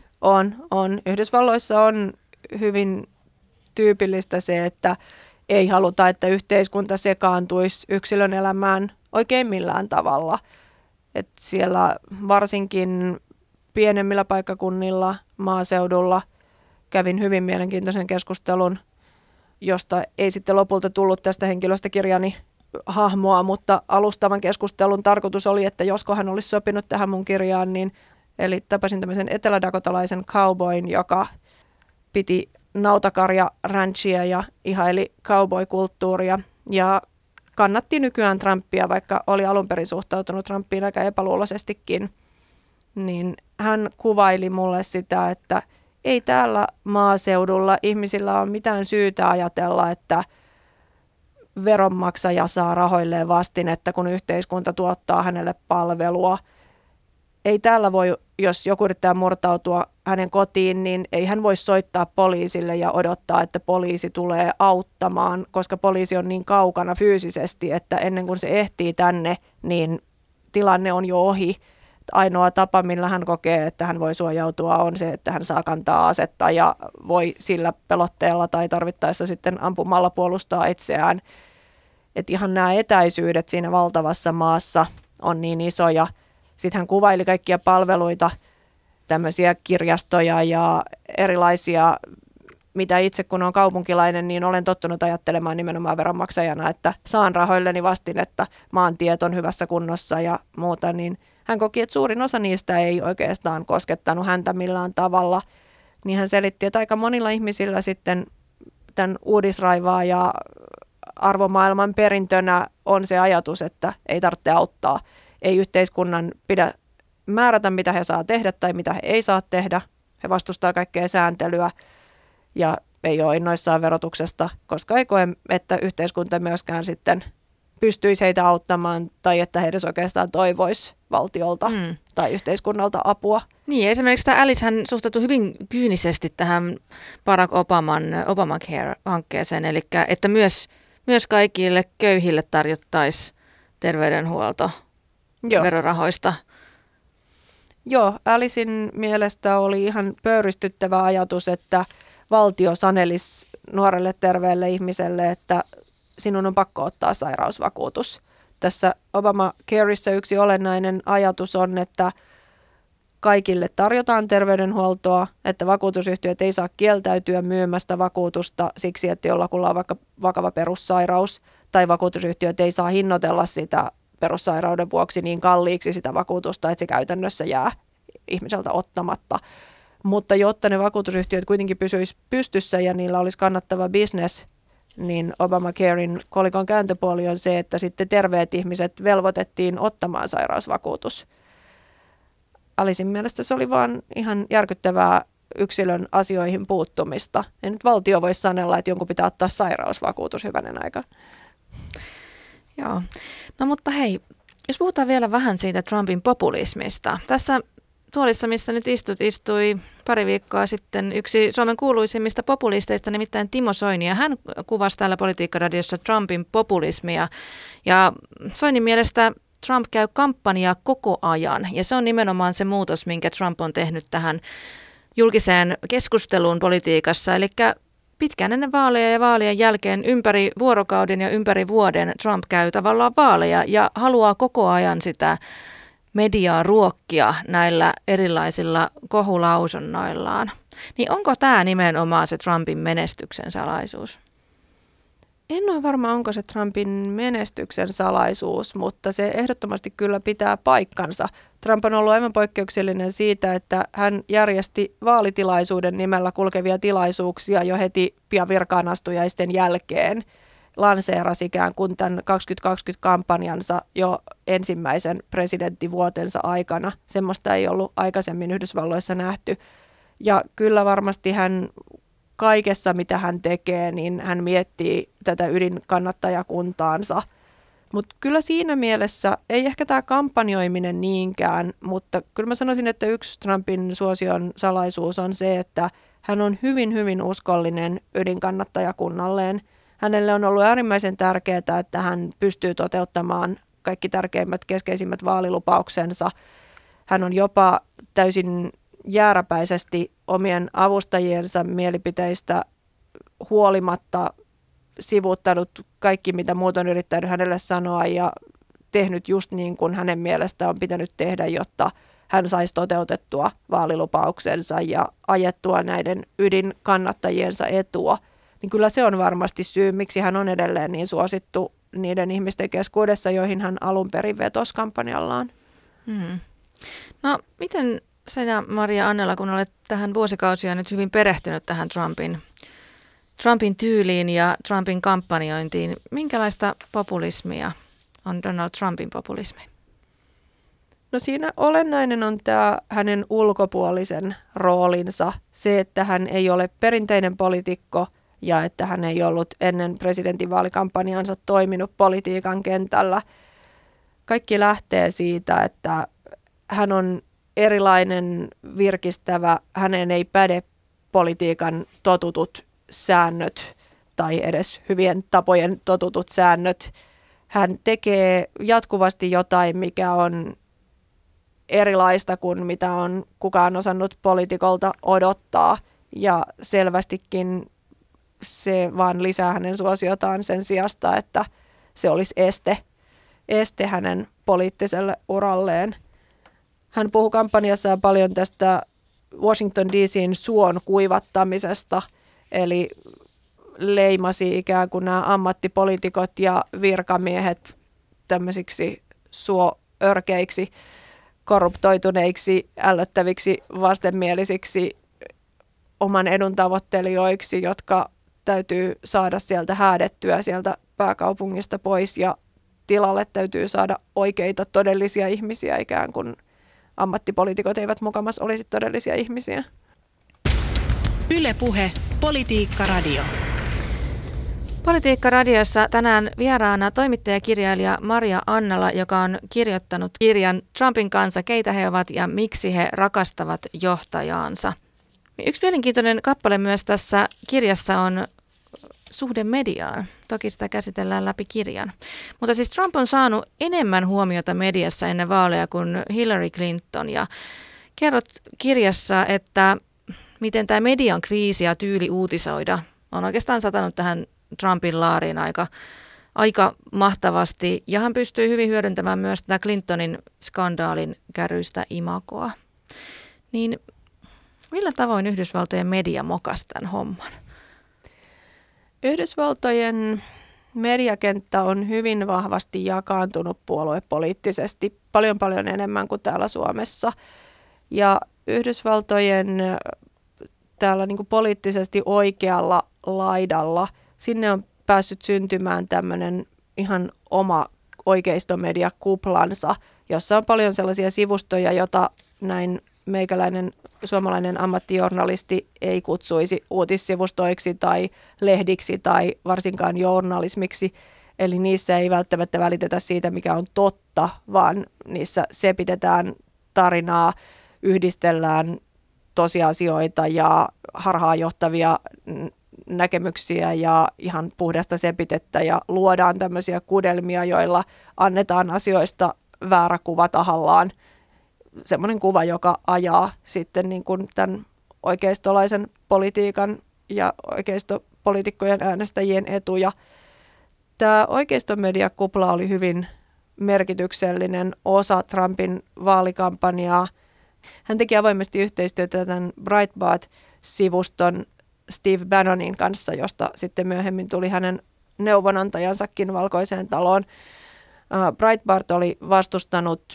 On. Yhdysvalloissa on hyvin tyypillistä se, että ei haluta, että yhteiskunta sekaantuisi yksilön elämään oikein millään tavalla. Et siellä varsinkin pienemmillä paikkakunnilla, maaseudulla kävin hyvin mielenkiintoisen keskustelun, josta ei sitten lopulta tullut tästä henkilöstä kirjani hahmoa, mutta alustavan keskustelun tarkoitus oli, että josko hän olisi sopinut tähän mun kirjaan, niin eli tapasin tämmöisen etelädakotalaisen cowboyn, joka piti nautakarja-ranchia ja ihaili cowboy-kulttuuria ja kannatti nykyään Trumpia, vaikka oli alun perin suhtautunut Trumpiin aika epäluuloisestikin. Niin hän kuvaili mulle sitä, että ei täällä maaseudulla ihmisillä ole mitään syytä ajatella, että veronmaksaja saa rahoilleen vastinetta, kun yhteiskunta tuottaa hänelle palvelua. Ei täällä voi, jos joku yrittää murtautua hänen kotiin, niin ei hän voi soittaa poliisille ja odottaa, että poliisi tulee auttamaan, koska poliisi on niin kaukana fyysisesti, että ennen kuin se ehtii tänne, niin tilanne on jo ohi. Ainoa tapa, millä hän kokee, että hän voi suojautua, on se, että hän saa kantaa asetta ja voi sillä pelotteella tai tarvittaessa sitten ampumalla puolustaa itseään. Että ihan nämä etäisyydet siinä valtavassa maassa on niin isoja. Sitten hän kuvaili kaikkia palveluita, tämmöisiä kirjastoja ja erilaisia, mitä itse kun on kaupunkilainen, niin olen tottunut ajattelemaan nimenomaan veronmaksajana, että saan rahoilleni vastinetta, maantiet on hyvässä kunnossa ja muuta, niin hän koki, että suurin osa niistä ei oikeastaan koskettanut häntä millään tavalla. Niin hän selitti, että aika monilla ihmisillä sitten tämän uudisraivaa ja arvomaailman perintönä on se ajatus, että ei tarvitse auttaa. Ei yhteiskunnan pidä määrätä, mitä he saa tehdä tai mitä he ei saa tehdä. He vastustaa kaikkea sääntelyä ja ei ole innoissaan verotuksesta, koska ei koe, että yhteiskunta myöskään sitten pystyisi heitä auttamaan tai että he edes oikeastaan toivoisi valtiolta tai yhteiskunnalta apua. Niin, esimerkiksi tämä Alice hän suhtautui hyvin kyynisesti tähän Barack Obaman Obamacare-hankkeeseen, eli että myös kaikille köyhille tarjottaisiin terveydenhuolto verorahoista. Joo, Alicen mielestä oli ihan pöyristyttävä ajatus, että valtio sanelisi nuorelle terveelle ihmiselle, että sinun on pakko ottaa sairausvakuutus. Tässä Obamacareissa yksi olennainen ajatus on, että kaikille tarjotaan terveydenhuoltoa, että vakuutusyhtiöt ei saa kieltäytyä myymästä vakuutusta siksi, että jollakulla on vaikka vakava perussairaus, tai vakuutusyhtiöt ei saa hinnoitella sitä perussairauden vuoksi niin kalliiksi sitä vakuutusta, että se käytännössä jää ihmiseltä ottamatta. Mutta jotta ne vakuutusyhtiöt kuitenkin pysyisi pystyssä ja niillä olisi kannattava business, niin Obamacarein kolikon kääntöpuoli on se, että sitten terveet ihmiset velvoitettiin ottamaan sairausvakuutus. Alicein mielestä se oli vaan ihan järkyttävää yksilön asioihin puuttumista. Ja nyt valtio voisi sanella, että jonkun pitää ottaa sairausvakuutus hyvänen aika. Joo. No mutta hei, jos puhutaan vielä vähän siitä Trumpin populismista. Tässä tuolissa, missä nyt istui pari viikkoa sitten yksi Suomen kuuluisimmista populisteista, nimittäin Timo Soini. Ja hän kuvasi täällä Politiikkaradiossa Trumpin populismia. Ja Soinin mielestä Trump käy kampanjaa koko ajan. Ja se on nimenomaan se muutos, minkä Trump on tehnyt tähän julkiseen keskusteluun politiikassa. Eli pitkään ennen vaaleja ja vaalien jälkeen ympäri vuorokauden ja ympäri vuoden Trump käy tavallaan vaaleja ja haluaa koko ajan sitä mediaa ruokkia näillä erilaisilla kohulausunnoillaan. Niin onko tämä nimenomaan se Trumpin menestyksen salaisuus? En ole varma, onko se Trumpin menestyksen salaisuus, mutta se ehdottomasti kyllä pitää paikkansa. Trump on ollut aivan poikkeuksellinen siitä, että hän järjesti vaalitilaisuuden nimellä kulkevia tilaisuuksia jo heti pian virkaanastujaisten jälkeen. Lanseerasi ikään kuin tämän 2020-kampanjansa jo ensimmäisen presidenttivuotensa aikana. Semmoista ei ollut aikaisemmin Yhdysvalloissa nähty. Ja kyllä varmasti hän kaikessa, mitä hän tekee, niin hän miettii tätä ydinkannattajakuntaansa. Mutta kyllä siinä mielessä, ei ehkä tämä kampanjoiminen niinkään, mutta kyllä mä sanoisin, että yksi Trumpin suosion salaisuus on se, että hän on hyvin, hyvin uskollinen ydinkannattajakunnalleen. Hänelle on ollut äärimmäisen tärkeää, että hän pystyy toteuttamaan kaikki tärkeimmät, keskeisimmät vaalilupauksensa. Hän on jopa täysin jääräpäisesti omien avustajiensa mielipiteistä huolimatta sivuuttanut kaikki, mitä muut on yrittänyt hänelle sanoa ja tehnyt just niin kuin hänen mielestään on pitänyt tehdä, jotta hän saisi toteutettua vaalilupauksensa ja ajettua näiden ydinkannattajiensa etua. Niin kyllä se on varmasti syy, miksi hän on edelleen niin suosittu niiden ihmisten keskuudessa, joihin hän alun perin vetosi kampanjallaan. No miten sinä, Maria Annela, kun olet tähän vuosikausia nyt hyvin perehtynyt tähän Trumpin tyyliin ja Trumpin kampanjointiin, minkälaista populismia on Donald Trumpin populismi? No siinä olennainen on tämä hänen ulkopuolisen roolinsa, se, että hän ei ole perinteinen poliitikko ja että hän ei ollut ennen presidentinvaalikampanjansa toiminut politiikan kentällä. Kaikki lähtee siitä, että hän on erilainen, virkistävä, häneen ei päde politiikan totutut säännöt tai edes hyvien tapojen totutut säännöt. Hän tekee jatkuvasti jotain, mikä on erilaista kuin mitä on kukaan osannut poliitikolta odottaa ja selvästikin se vaan lisää hänen suosiotaan sen sijasta, että se olisi este hänen poliittiselle uralleen. Hän puhui kampanjassaan paljon tästä Washington DC:n suon kuivattamisesta, eli leimasi ikään kuin nämä ammattipoliitikot ja virkamiehet tämmöisiksi suoörkeiksi, korruptoituneiksi, ällöttäviksi, vastenmielisiksi oman edun tavoittelijoiksi, jotka täytyy saada sieltä häädettyä sieltä pääkaupungista pois ja tilalle täytyy saada oikeita todellisia ihmisiä, ikään kuin ammattipoliitikot eivät mukamas olisi todellisia ihmisiä. Yle Puhe, Politiikka-radio. Politiikka-radiossa tänään vieraana toimittajakirjailija Maria Annala, joka on kirjoittanut kirjan Trumpin kanssa, keitä he ovat ja miksi he rakastavat johtajaansa. Yksi mielenkiintoinen kappale myös tässä kirjassa on suhde mediaan. Toki sitä käsitellään läpi kirjan. Mutta siis Trump on saanut enemmän huomiota mediassa ennen vaaleja kuin Hillary Clinton. Ja kerrot kirjassa, että miten tämä median kriisi ja tyyli uutisoida on oikeastaan satanut tähän Trumpin laariin aika mahtavasti. Ja hän pystyi hyvin hyödyntämään myös tätä Clintonin skandaalin kärryistä imagoa. Niin millä tavoin Yhdysvaltojen media mokasi tämän homman? Yhdysvaltojen mediakenttä on hyvin vahvasti jakaantunut puoluepoliittisesti paljon enemmän kuin täällä Suomessa. Ja Yhdysvaltojen täällä niin kuin poliittisesti oikealla laidalla, sinne on päässyt syntymään tämmöinen ihan oma oikeistomediakuplansa, jossa on paljon sellaisia sivustoja, jota näin meikäläinen suomalainen ammattijournalisti ei kutsuisi uutissivustoiksi tai lehdiksi tai varsinkaan journalismiksi. Eli niissä ei välttämättä välitetä siitä, mikä on totta, vaan niissä sepitetään tarinaa, yhdistellään tosiasioita ja harhaanjohtavia näkemyksiä ja ihan puhdasta sepitettä ja luodaan tämmöisiä kudelmia, joilla annetaan asioista väärä kuva tahallaan. Semmoinen kuva, joka ajaa sitten niin kuin tämän oikeistolaisen politiikan ja oikeistopoliitikkojen äänestäjien etuja. Tämä oikeistomediakupla oli hyvin merkityksellinen osa Trumpin vaalikampanjaa. Hän teki avoimesti yhteistyötä tämän Breitbart-sivuston Steve Bannonin kanssa, josta sitten myöhemmin tuli hänen neuvonantajansakin Valkoiseen taloon. Breitbart oli vastustanut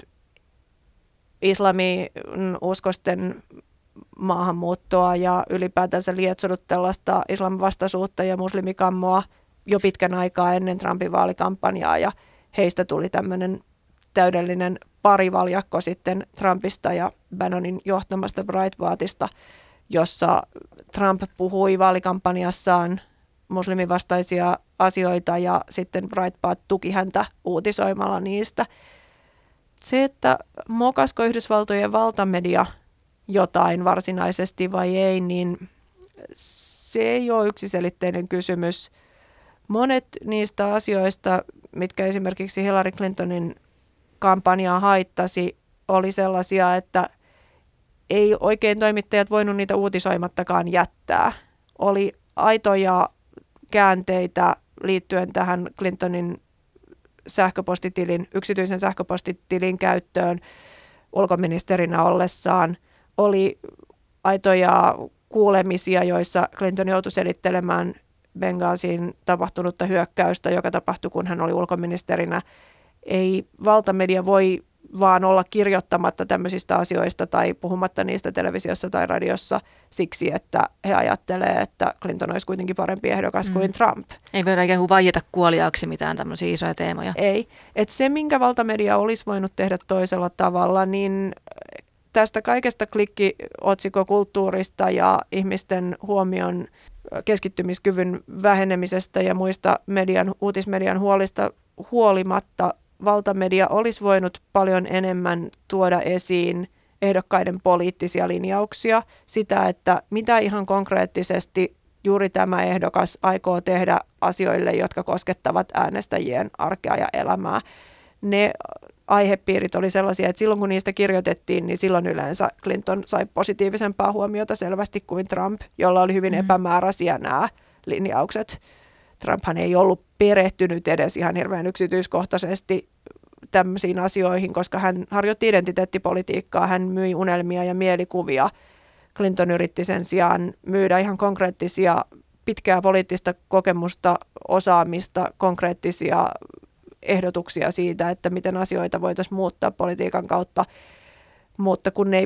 islamiuskosten maahanmuuttoa ja ylipäätänsä lietsonut tällaista islamvastaisuutta ja muslimikammoa jo pitkän aikaa ennen Trumpin vaalikampanjaa, ja heistä tuli tämmöinen täydellinen parivaljakko sitten Trumpista ja Bannonin johtamasta Breitbartista, jossa Trump puhui vaalikampanjassaan muslimivastaisia asioita ja sitten Breitbart tuki häntä uutisoimalla niistä. Se, että mokasko Yhdysvaltojen valtamedia jotain varsinaisesti vai ei, niin se ei ole yksiselitteinen kysymys. Monet niistä asioista, mitkä esimerkiksi Hillary Clintonin kampanjaa haittasi, oli sellaisia, että ei oikein toimittajat voinut niitä uutisoimattakaan jättää. Oli aitoja käänteitä liittyen tähän Clintonin yksityisen sähköpostitilin käyttöön ulkoministerinä ollessaan. Oli aitoja kuulemisia, joissa Clinton joutui selittelemään Benghazin tapahtunutta hyökkäystä, joka tapahtui, kun hän oli ulkoministerinä. Ei valtamedia voi vaan olla kirjoittamatta tämmöisistä asioista tai puhumatta niistä televisiossa tai radiossa siksi, että he ajattelee, että Clinton olisi kuitenkin parempi ehdokas kuin Trump. Ei voida ikään kuin vaieta kuoliaaksi mitään tämmöisiä isoja teemoja. Ei. Että se, minkä valtamedia olisi voinut tehdä toisella tavalla, niin tästä kaikesta klikkiotsikokulttuurista ja ihmisten huomion keskittymiskyvyn vähenemisestä ja muista uutismedian huolista huolimatta valtamedia olisi voinut paljon enemmän tuoda esiin ehdokkaiden poliittisia linjauksia, sitä, että mitä ihan konkreettisesti juuri tämä ehdokas aikoo tehdä asioille, jotka koskettavat äänestäjien arkea ja elämää. Ne aihepiirit oli sellaisia, että silloin kun niistä kirjoitettiin, niin silloin yleensä Clinton sai positiivisempaa huomiota selvästi kuin Trump, jolla oli hyvin epämääräisiä nämä linjaukset. Trumphan ei ollut perehtynyt edes ihan hirveän yksityiskohtaisesti tämmöisiin asioihin, koska hän harjoitti identiteettipolitiikkaa, hän myi unelmia ja mielikuvia. Clinton yritti sen sijaan myydä ihan konkreettisia, pitkää poliittista kokemusta, osaamista, konkreettisia ehdotuksia siitä, että miten asioita voitaisiin muuttaa politiikan kautta. Mutta kun ne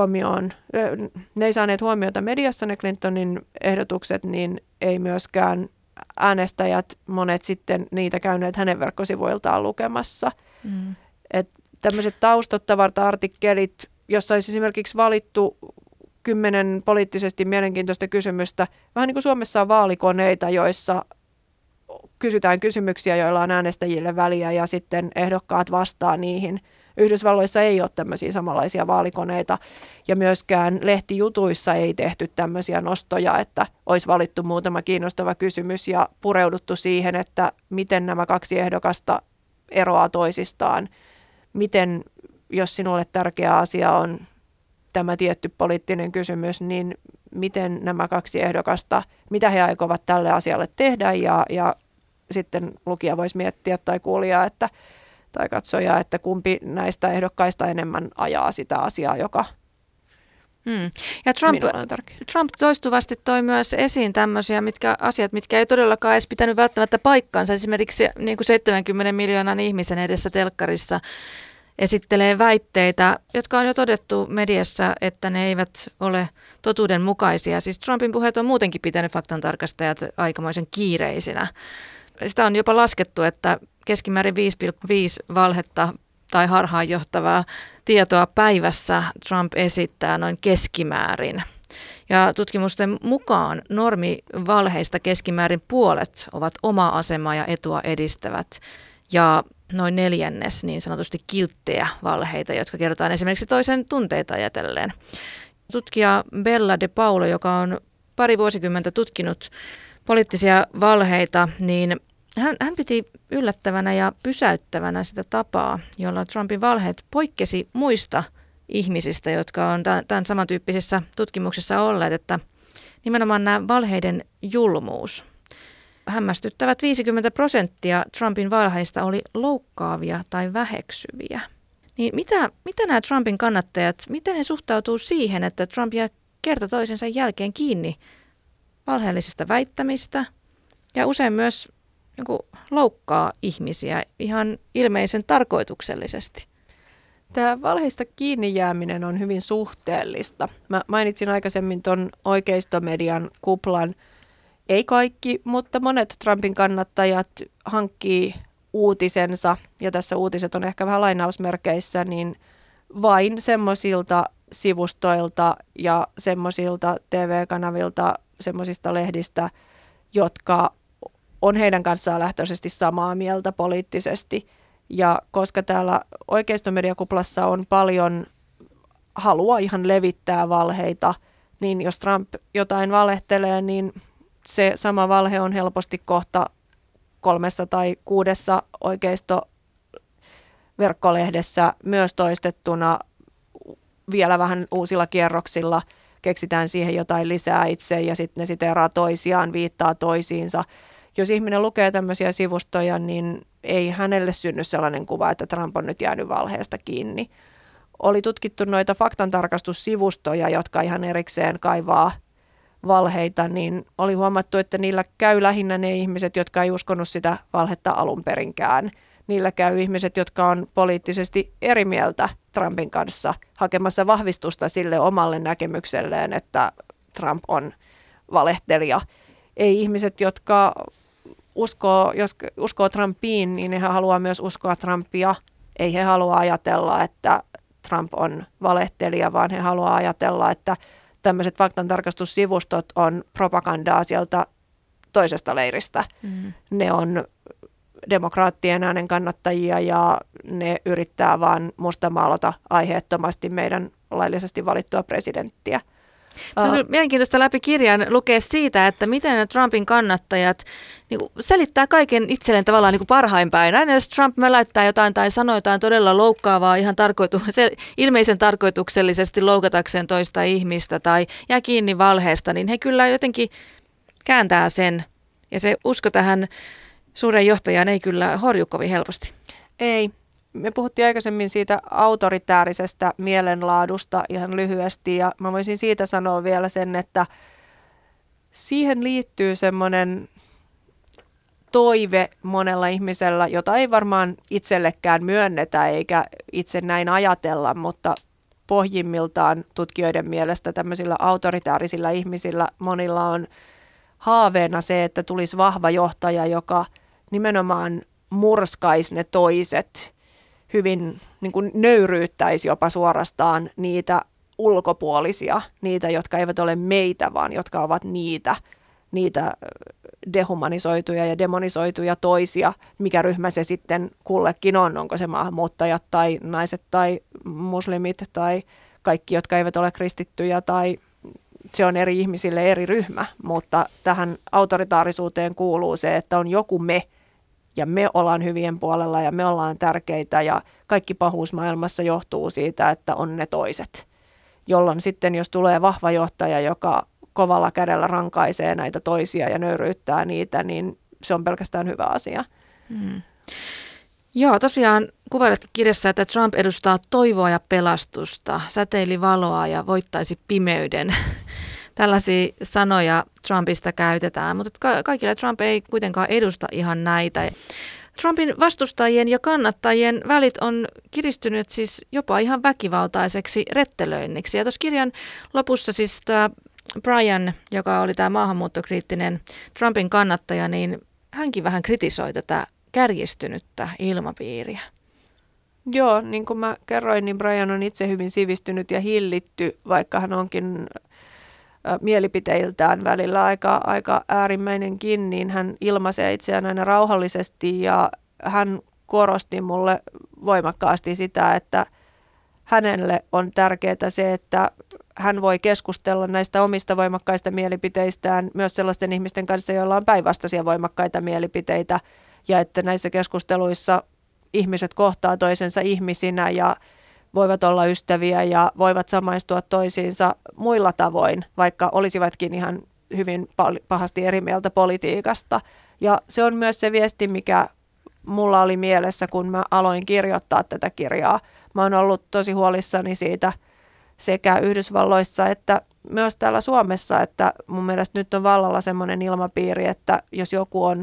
ei saaneet huomiota mediassa ne Clintonin ehdotukset, niin ei myöskään äänestäjät, monet sitten niitä käyneet hänen verkkosivuiltaan lukemassa. Että tämmöiset taustottavat artikkelit, jossa olisi esimerkiksi valittu 10 poliittisesti mielenkiintoista kysymystä, vähän niin kuin Suomessa on vaalikoneita, joissa kysytään kysymyksiä, joilla on äänestäjille väliä ja sitten ehdokkaat vastaa niihin. Yhdysvalloissa ei ole tämmöisiä samanlaisia vaalikoneita ja myöskään lehtijutuissa ei tehty tämmöisiä nostoja, että olisi valittu muutama kiinnostava kysymys ja pureuduttu siihen, että miten nämä kaksi ehdokasta eroaa toisistaan. Miten, jos sinulle tärkeä asia on tämä tietty poliittinen kysymys, niin miten nämä kaksi ehdokasta, mitä he aikovat tälle asialle tehdä ja sitten lukija voisi miettiä tai kuulija tai katsoja, että kumpi näistä ehdokkaista enemmän ajaa sitä asiaa, joka Ja minulle on tärkeä. Trump toistuvasti toi myös esiin tämmöisiä asiat, mitkä ei todellakaan edes pitänyt välttämättä paikkaansa. Esimerkiksi niin kuin 70 miljoonan ihmisen edessä telkkarissa esittelee väitteitä, jotka on jo todettu mediassa, että ne eivät ole totuudenmukaisia. Siis Trumpin puheet on muutenkin pitänyt faktantarkastajat aikamoisen kiireisinä. Sitä on jopa laskettu, että keskimäärin 5,5 valhetta tai harhaanjohtavaa tietoa päivässä Trump esittää noin keskimäärin. Ja tutkimusten mukaan normivalheista keskimäärin puolet ovat omaa asemaa ja etua edistävät ja noin 1/4 niin sanotusti kilttejä valheita, jotka kerrotaan esimerkiksi toisen tunteita ajatellen. Tutkija Bella De Paulo, joka on pari vuosikymmentä tutkinut poliittisia valheita, niin hän piti yllättävänä ja pysäyttävänä sitä tapaa, jolla Trumpin valheet poikkesi muista ihmisistä, jotka on tämän samantyyppisissä tutkimuksissa olleet, että nimenomaan nämä valheiden julmuus. Hämmästyttävät 50% Trumpin valheista oli loukkaavia tai väheksyviä. Niin mitä nämä Trumpin kannattajat, miten he suhtautuu siihen, että Trump jää kerta toisensa jälkeen kiinni valheellisista väittämistä ja usein myös loukkaa ihmisiä ihan ilmeisen tarkoituksellisesti? Tämä valheista kiinni jääminen on hyvin suhteellista. Mä mainitsin aikaisemmin tuon oikeistomedian kuplan. Ei kaikki, mutta monet Trumpin kannattajat hankkii uutisensa, ja tässä uutiset on ehkä vähän lainausmerkeissä, niin vain semmoisilta sivustoilta ja semmoisilta TV-kanavilta, semmoisista lehdistä, jotka on heidän kanssaan lähtöisesti samaa mieltä poliittisesti. Ja koska täällä oikeistomediakuplassa on paljon halua ihan levittää valheita, niin jos Trump jotain valehtelee, niin se sama valhe on helposti kohta 3 tai 6 oikeistoverkkolehdessä myös toistettuna vielä vähän uusilla kierroksilla. Keksitään siihen jotain lisää itse ja sitten ne siteeraa toisiaan, viittaa toisiinsa. Jos ihminen lukee tämmöisiä sivustoja, niin ei hänelle synny sellainen kuva, että Trump on nyt jäänyt valheesta kiinni. Oli tutkittu noita faktantarkastussivustoja, jotka ihan erikseen kaivaa valheita, niin oli huomattu, että niillä käy lähinnä ne ihmiset, jotka ei uskonut sitä valhetta alun perinkään. Niillä käy ihmiset, jotka on poliittisesti eri mieltä Trumpin kanssa hakemassa vahvistusta sille omalle näkemykselleen, että Trump on valehtelija. Ei ihmiset, jotka uskoo Trumpiin, niin he haluaa myös uskoa Trumpia. Ei he halua ajatella, että Trump on valehtelija, vaan he haluaa ajatella, että tämmöiset faktantarkastussivustot on propagandaa sieltä toisesta leiristä. Ne on demokraattien äänen kannattajia ja ne yrittää vaan mustamaalata aiheettomasti meidän laillisesti valittua presidenttiä. On kyllä mielenkiintoista läpi kirjan lukea siitä, että miten ne Trumpin kannattajat selittää kaiken itselleen tavallaan parhain päin. Aina jos Trump möläyttää jotain tai sanoo jotain todella loukkaavaa ihan ilmeisen tarkoituksellisesti loukatakseen toista ihmistä tai jää kiinni valheesta, niin he kyllä jotenkin kääntää sen. Ja se usko tähän suureen johtajaan ei kyllä horju kovin helposti. Ei. Me puhuttiin aikaisemmin siitä autoritäärisestä mielenlaadusta ihan lyhyesti ja mä voisin siitä sanoa vielä sen, että siihen liittyy semmoinen toive monella ihmisellä, jota ei varmaan itsellekään myönnetä eikä itse näin ajatella, mutta pohjimmiltaan tutkijoiden mielestä tämmöisillä autoritäärisillä ihmisillä monilla on haaveena se, että tulisi vahva johtaja, joka nimenomaan murskaisi ne toiset, hyvin nöyryyttäisi jopa suorastaan niitä ulkopuolisia, niitä, jotka eivät ole meitä, vaan jotka ovat niitä dehumanisoituja ja demonisoituja toisia, mikä ryhmä se sitten kullekin on, onko se maahanmuuttajat tai naiset tai muslimit tai kaikki, jotka eivät ole kristittyjä tai se on eri ihmisille eri ryhmä, mutta tähän autoritaarisuuteen kuuluu se, että on joku me, ja me ollaan hyvien puolella ja me ollaan tärkeitä ja kaikki pahuus maailmassa johtuu siitä, että on ne toiset. Jolloin sitten, jos tulee vahva johtaja, joka kovalla kädellä rankaisee näitä toisia ja nöyryyttää niitä, niin se on pelkästään hyvä asia. Joo, tosiaan kuvailetkin kirjassa, että Trump edustaa toivoa ja pelastusta, säteili valoa ja voittaisi pimeyden. Tällaisia sanoja Trumpista käytetään, mutta kaikille Trump ei kuitenkaan edusta ihan näitä. Trumpin vastustajien ja kannattajien välit on kiristynyt siis jopa ihan väkivaltaiseksi rettelöinniksi. Ja tuossa kirjan lopussa siis tämä Brian, joka oli tämä maahanmuuttokriittinen Trumpin kannattaja, niin hänkin vähän kritisoi tätä kärjistynyttä ilmapiiriä. Joo, niin kuin mä kerroin, niin Brian on itse hyvin sivistynyt ja hillitty, vaikka hän onkin mielipiteiltään välillä aika äärimmäinenkin, niin hän ilmaisee itseään aina rauhallisesti ja hän korosti mulle voimakkaasti sitä, että hänelle on tärkeää se, että hän voi keskustella näistä omista voimakkaista mielipiteistään myös sellaisten ihmisten kanssa, joilla on päinvastaisia voimakkaita mielipiteitä ja että näissä keskusteluissa ihmiset kohtaa toisensa ihmisinä ja voivat olla ystäviä ja voivat samaistua toisiinsa muilla tavoin, vaikka olisivatkin ihan hyvin pahasti eri mieltä politiikasta. Ja se on myös se viesti, mikä mulla oli mielessä, kun mä aloin kirjoittaa tätä kirjaa. Mä oon ollut tosi huolissani siitä sekä Yhdysvalloissa että myös täällä Suomessa, että mun mielestä nyt on vallalla semmoinen ilmapiiri, että jos joku on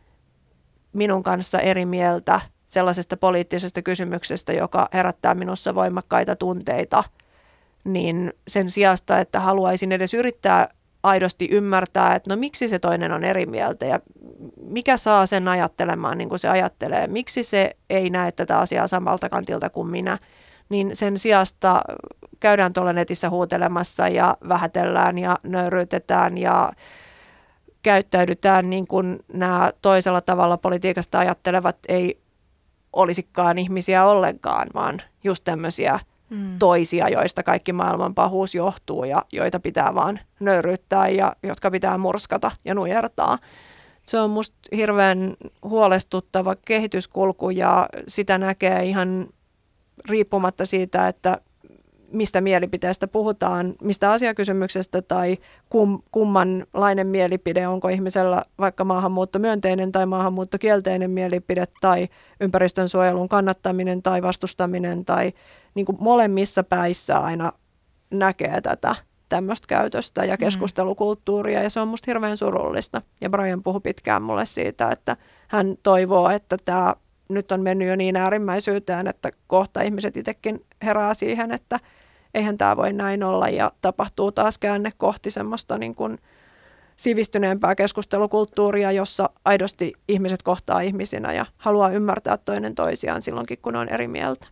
minun kanssa eri mieltä sellaisesta poliittisesta kysymyksestä, joka herättää minussa voimakkaita tunteita, niin sen sijasta, että haluaisin edes yrittää aidosti ymmärtää, että no miksi se toinen on eri mieltä ja mikä saa sen ajattelemaan niin kuin se ajattelee, miksi se ei näe tätä asiaa samalta kantilta kuin minä, niin sen sijasta käydään tuolla netissä huutelemassa ja vähätellään ja nöyryytetään ja käyttäydytään niin kuin nämä toisella tavalla politiikasta ajattelevat ei olisikaan ihmisiä ollenkaan, vaan just tämmöisiä toisia, joista kaikki maailman pahuus johtuu ja joita pitää vaan nöyryyttää ja jotka pitää murskata ja nujertaa. Se on musta hirveän huolestuttava kehityskulku ja sitä näkee ihan riippumatta siitä, että mistä mielipiteestä puhutaan, mistä asiakysymyksestä tai kummanlainen mielipide, onko ihmisellä vaikka maahanmuuttomyönteinen tai maahanmuuttokielteinen mielipide tai ympäristönsuojelun kannattaminen tai vastustaminen tai niin kuin molemmissa päissä aina näkee tätä tämmöistä käytöstä ja keskustelukulttuuria ja se on musta hirveän surullista. Ja Brian puhui pitkään mulle siitä, että hän toivoo, että tämä nyt on mennyt jo niin äärimmäisyyteen, että kohta ihmiset itsekin herää siihen, että eihän tämä voi näin olla ja tapahtuu taas käänne kohti semmoista niin kuin sivistyneempää keskustelukulttuuria, jossa aidosti ihmiset kohtaa ihmisinä ja haluaa ymmärtää toinen toisiaan silloinkin, kun on eri mieltä.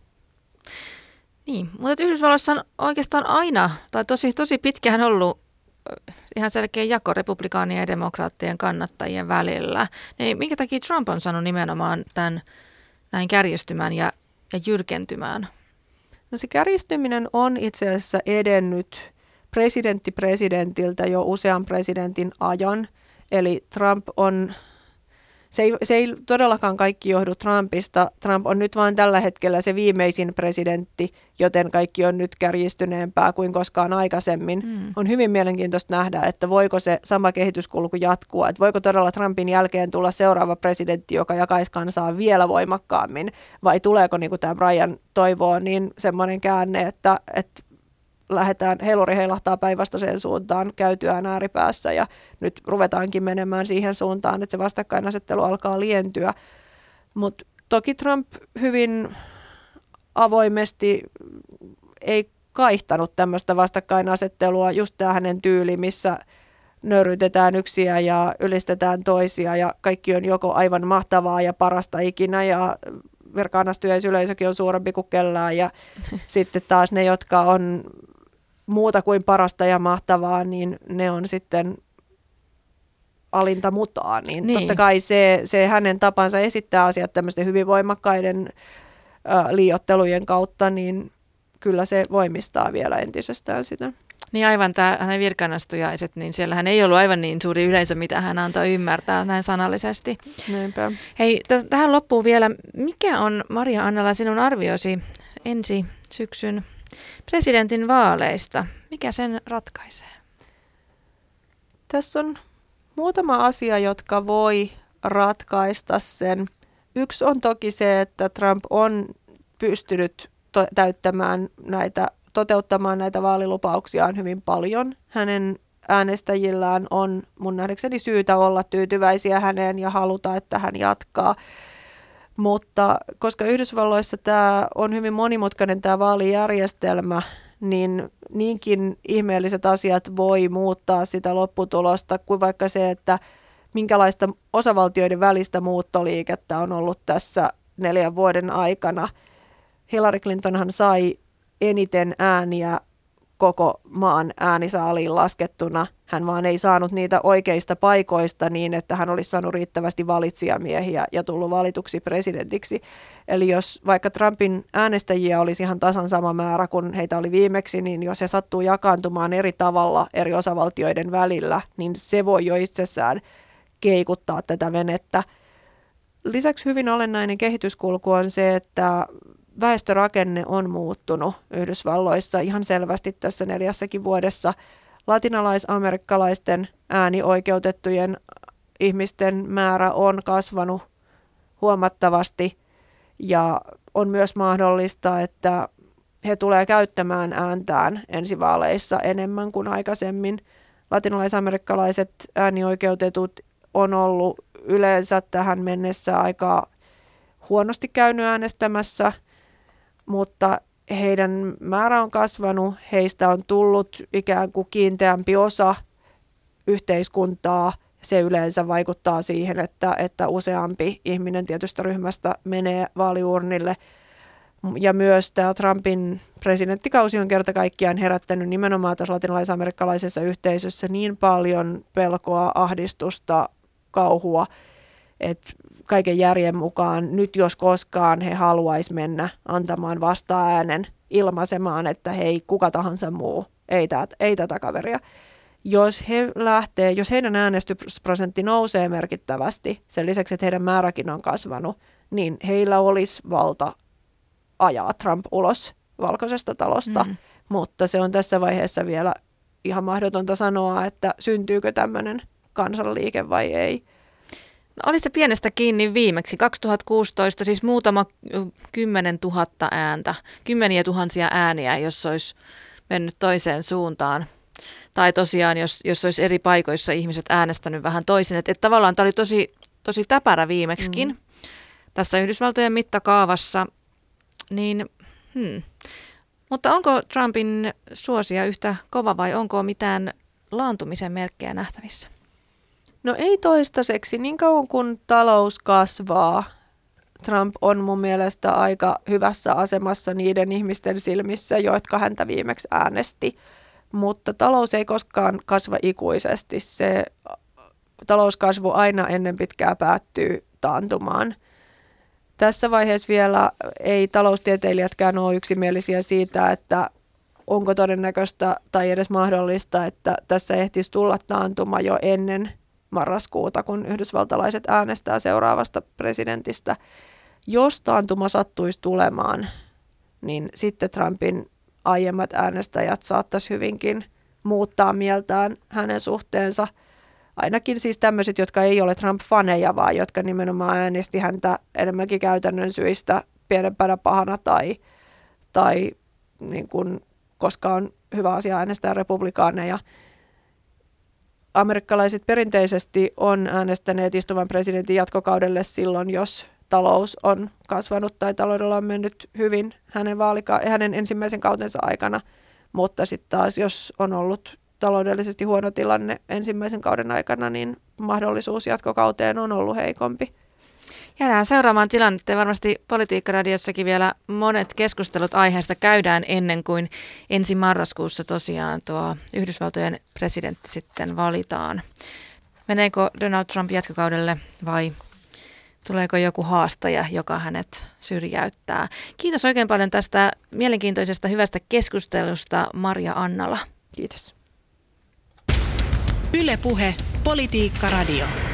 Niin, mutta Yhdysvalloissa on oikeastaan aina, tai tosi pitkään ollut ihan selkeä jako republikaanien ja demokraattien kannattajien välillä. Niin minkä takia Trump on saanut nimenomaan tämän näin kärjistymään ja jyrkentymään? No se kärjistyminen on itse asiassa edennyt presidentiltä jo usean presidentin ajan. Eli Trump on, se ei todellakaan kaikki johdu Trumpista. Trump on nyt vain tällä hetkellä se viimeisin presidentti, joten kaikki on nyt kärjistyneempää kuin koskaan aikaisemmin. On hyvin mielenkiintoista nähdä, että voiko se sama kehityskulku jatkua. Että voiko todella Trumpin jälkeen tulla seuraava presidentti, joka jakaisi kansaa vielä voimakkaammin. Vai tuleeko, niin kuin tämä Brian toivoo, niin semmoinen käänne, että lähdetään, heiluri heilahtaa päinvastaiseen suuntaan käytyään ääripäässä ja nyt ruvetaankin menemään siihen suuntaan, että se vastakkainasettelu alkaa lientyä. Mutta toki Trump hyvin avoimesti ei kaihtanut tämmöistä vastakkainasettelua, just tämä hänen tyyli, missä nöyryytetään yksiä ja ylistetään toisia ja kaikki on joko aivan mahtavaa ja parasta ikinä ja virkaanastujaisuleisökin on suurempi kuin kellään ja sitten taas ne, jotka on muuta kuin parasta ja mahtavaa, niin ne on sitten alinta mutaa. Niin totta kai se hänen tapansa esittää asiat tämmöisten hyvin voimakkaiden liioittelujen kautta, niin kyllä se voimistaa vielä entisestään sitä. Niin aivan tämä hänen virkaanastujaiset, niin siellähän ei ollut aivan niin suuri yleisö, mitä hän antoi ymmärtää näin sanallisesti. Näinpä. Hei, tähän loppuu vielä, mikä on Maria-Annala sinun arviosi ensi syksyn presidentin vaaleista? Mikä sen ratkaisee? Tässä on muutama asia, jotka voi ratkaista sen. Yksi on toki se, että Trump on pystynyt toteuttamaan näitä vaalilupauksiaan hyvin paljon. Hänen äänestäjillään on mun nähdäkseni syytä olla tyytyväisiä häneen ja haluta, että hän jatkaa. Mutta koska Yhdysvalloissa tämä on hyvin monimutkainen tämä vaalijärjestelmä, niin niinkin ihmeelliset asiat voi muuttaa sitä lopputulosta kuin vaikka se, että minkälaista osavaltioiden välistä muuttoliikettä on ollut tässä 4 vuoden aikana. Hillary Clintonhan sai eniten ääniä koko maan äänisaaliin laskettuna. Hän vaan ei saanut niitä oikeista paikoista niin, että hän olisi saanut riittävästi valitsijamiehiä ja tullut valituksi presidentiksi. Eli jos vaikka Trumpin äänestäjiä olisi ihan tasan sama määrä kuin heitä oli viimeksi, niin jos he sattuu jakaantumaan eri tavalla eri osavaltioiden välillä, niin se voi jo itsessään keikuttaa tätä venettä. Lisäksi hyvin olennainen kehityskulku on se, että väestörakenne on muuttunut Yhdysvalloissa ihan selvästi tässä 4 vuodessa. Latinalaisamerikkalaisten äänioikeutettujen ihmisten määrä on kasvanut huomattavasti ja on myös mahdollista, että he tulee käyttämään ääntään ensivaaleissa enemmän kuin aikaisemmin. Latinalaisamerikkalaiset äänioikeutetut on ollut yleensä tähän mennessä aika huonosti käynyt äänestämässä, mutta heidän määrä on kasvanut, heistä on tullut ikään kuin kiinteämpi osa yhteiskuntaa. Se yleensä vaikuttaa siihen, että useampi ihminen tietystä ryhmästä menee vaaliurnille. Ja myös tämä Trumpin presidenttikausi on kerta kaikkiaan herättänyt nimenomaan tässä latinalaisamerikkalaisessa yhteisössä niin paljon pelkoa, ahdistusta, kauhua, että kaiken järjen mukaan nyt jos koskaan he haluaisi mennä antamaan vasta-äänen ilmaisemaan, että hei, kuka tahansa muu, ei tätä kaveria. Jos heidän äänestysprosentti nousee merkittävästi, sen lisäksi, että heidän määräkin on kasvanut, niin heillä olisi valta ajaa Trump ulos Valkoisesta talosta, mutta se on tässä vaiheessa vielä ihan mahdotonta sanoa, että syntyykö tämmöinen kansanliike vai ei. No, oli se pienestä kiinni viimeksi 2016, siis muutama 10 000 ääntä, 10 000 ääniä, jos olisi mennyt toiseen suuntaan. Tai tosiaan, jos olisi eri paikoissa ihmiset äänestänyt vähän toisin. Että tavallaan tämä oli tosi täpärä viimeksikin tässä Yhdysvaltojen mittakaavassa. Mutta onko Trumpin suosia yhtä kova vai onko mitään laantumisen merkkejä nähtävissä? No ei toistaiseksi. Niin kauan kun talous kasvaa, Trump on mun mielestä aika hyvässä asemassa niiden ihmisten silmissä, jotka häntä viimeksi äänesti. Mutta talous ei koskaan kasva ikuisesti. Se talouskasvu aina ennen pitkää päättyy taantumaan. Tässä vaiheessa vielä ei taloustieteilijätkään ole yksimielisiä siitä, että onko todennäköistä tai edes mahdollista, että tässä ehtisi tulla taantuma jo ennen marraskuuta, kun yhdysvaltalaiset äänestää seuraavasta presidentistä. Jos taantuma sattuisi tulemaan, niin sitten Trumpin aiemmat äänestäjät saattaisi hyvinkin muuttaa mieltään hänen suhteensa. Ainakin siis tämmöiset, jotka ei ole Trump-faneja, vaan jotka nimenomaan äänesti häntä enemmänkin käytännön syistä pienempänä pahana tai niin kuin, koska on hyvä asia äänestää republikaaneja. Amerikkalaiset perinteisesti on äänestäneet istuvan presidentin jatkokaudelle silloin, jos talous on kasvanut tai taloudella on mennyt hyvin hänen ensimmäisen kautensa aikana, mutta sitten taas jos on ollut taloudellisesti huono tilanne ensimmäisen kauden aikana, niin mahdollisuus jatkokauteen on ollut heikompi. Jäädään seuraamaan tilannetta ja varmasti Politiikka-radiossakin vielä monet keskustelut aiheesta käydään ennen kuin ensi marraskuussa tosiaan tuo Yhdysvaltojen presidentti sitten valitaan. Meneekö Donald Trump jatkokaudelle vai tuleeko joku haastaja, joka hänet syrjäyttää? Kiitos oikein paljon tästä mielenkiintoisesta hyvästä keskustelusta, Marja Annala. Kiitos. Yle Puhe, Politiikka Radio.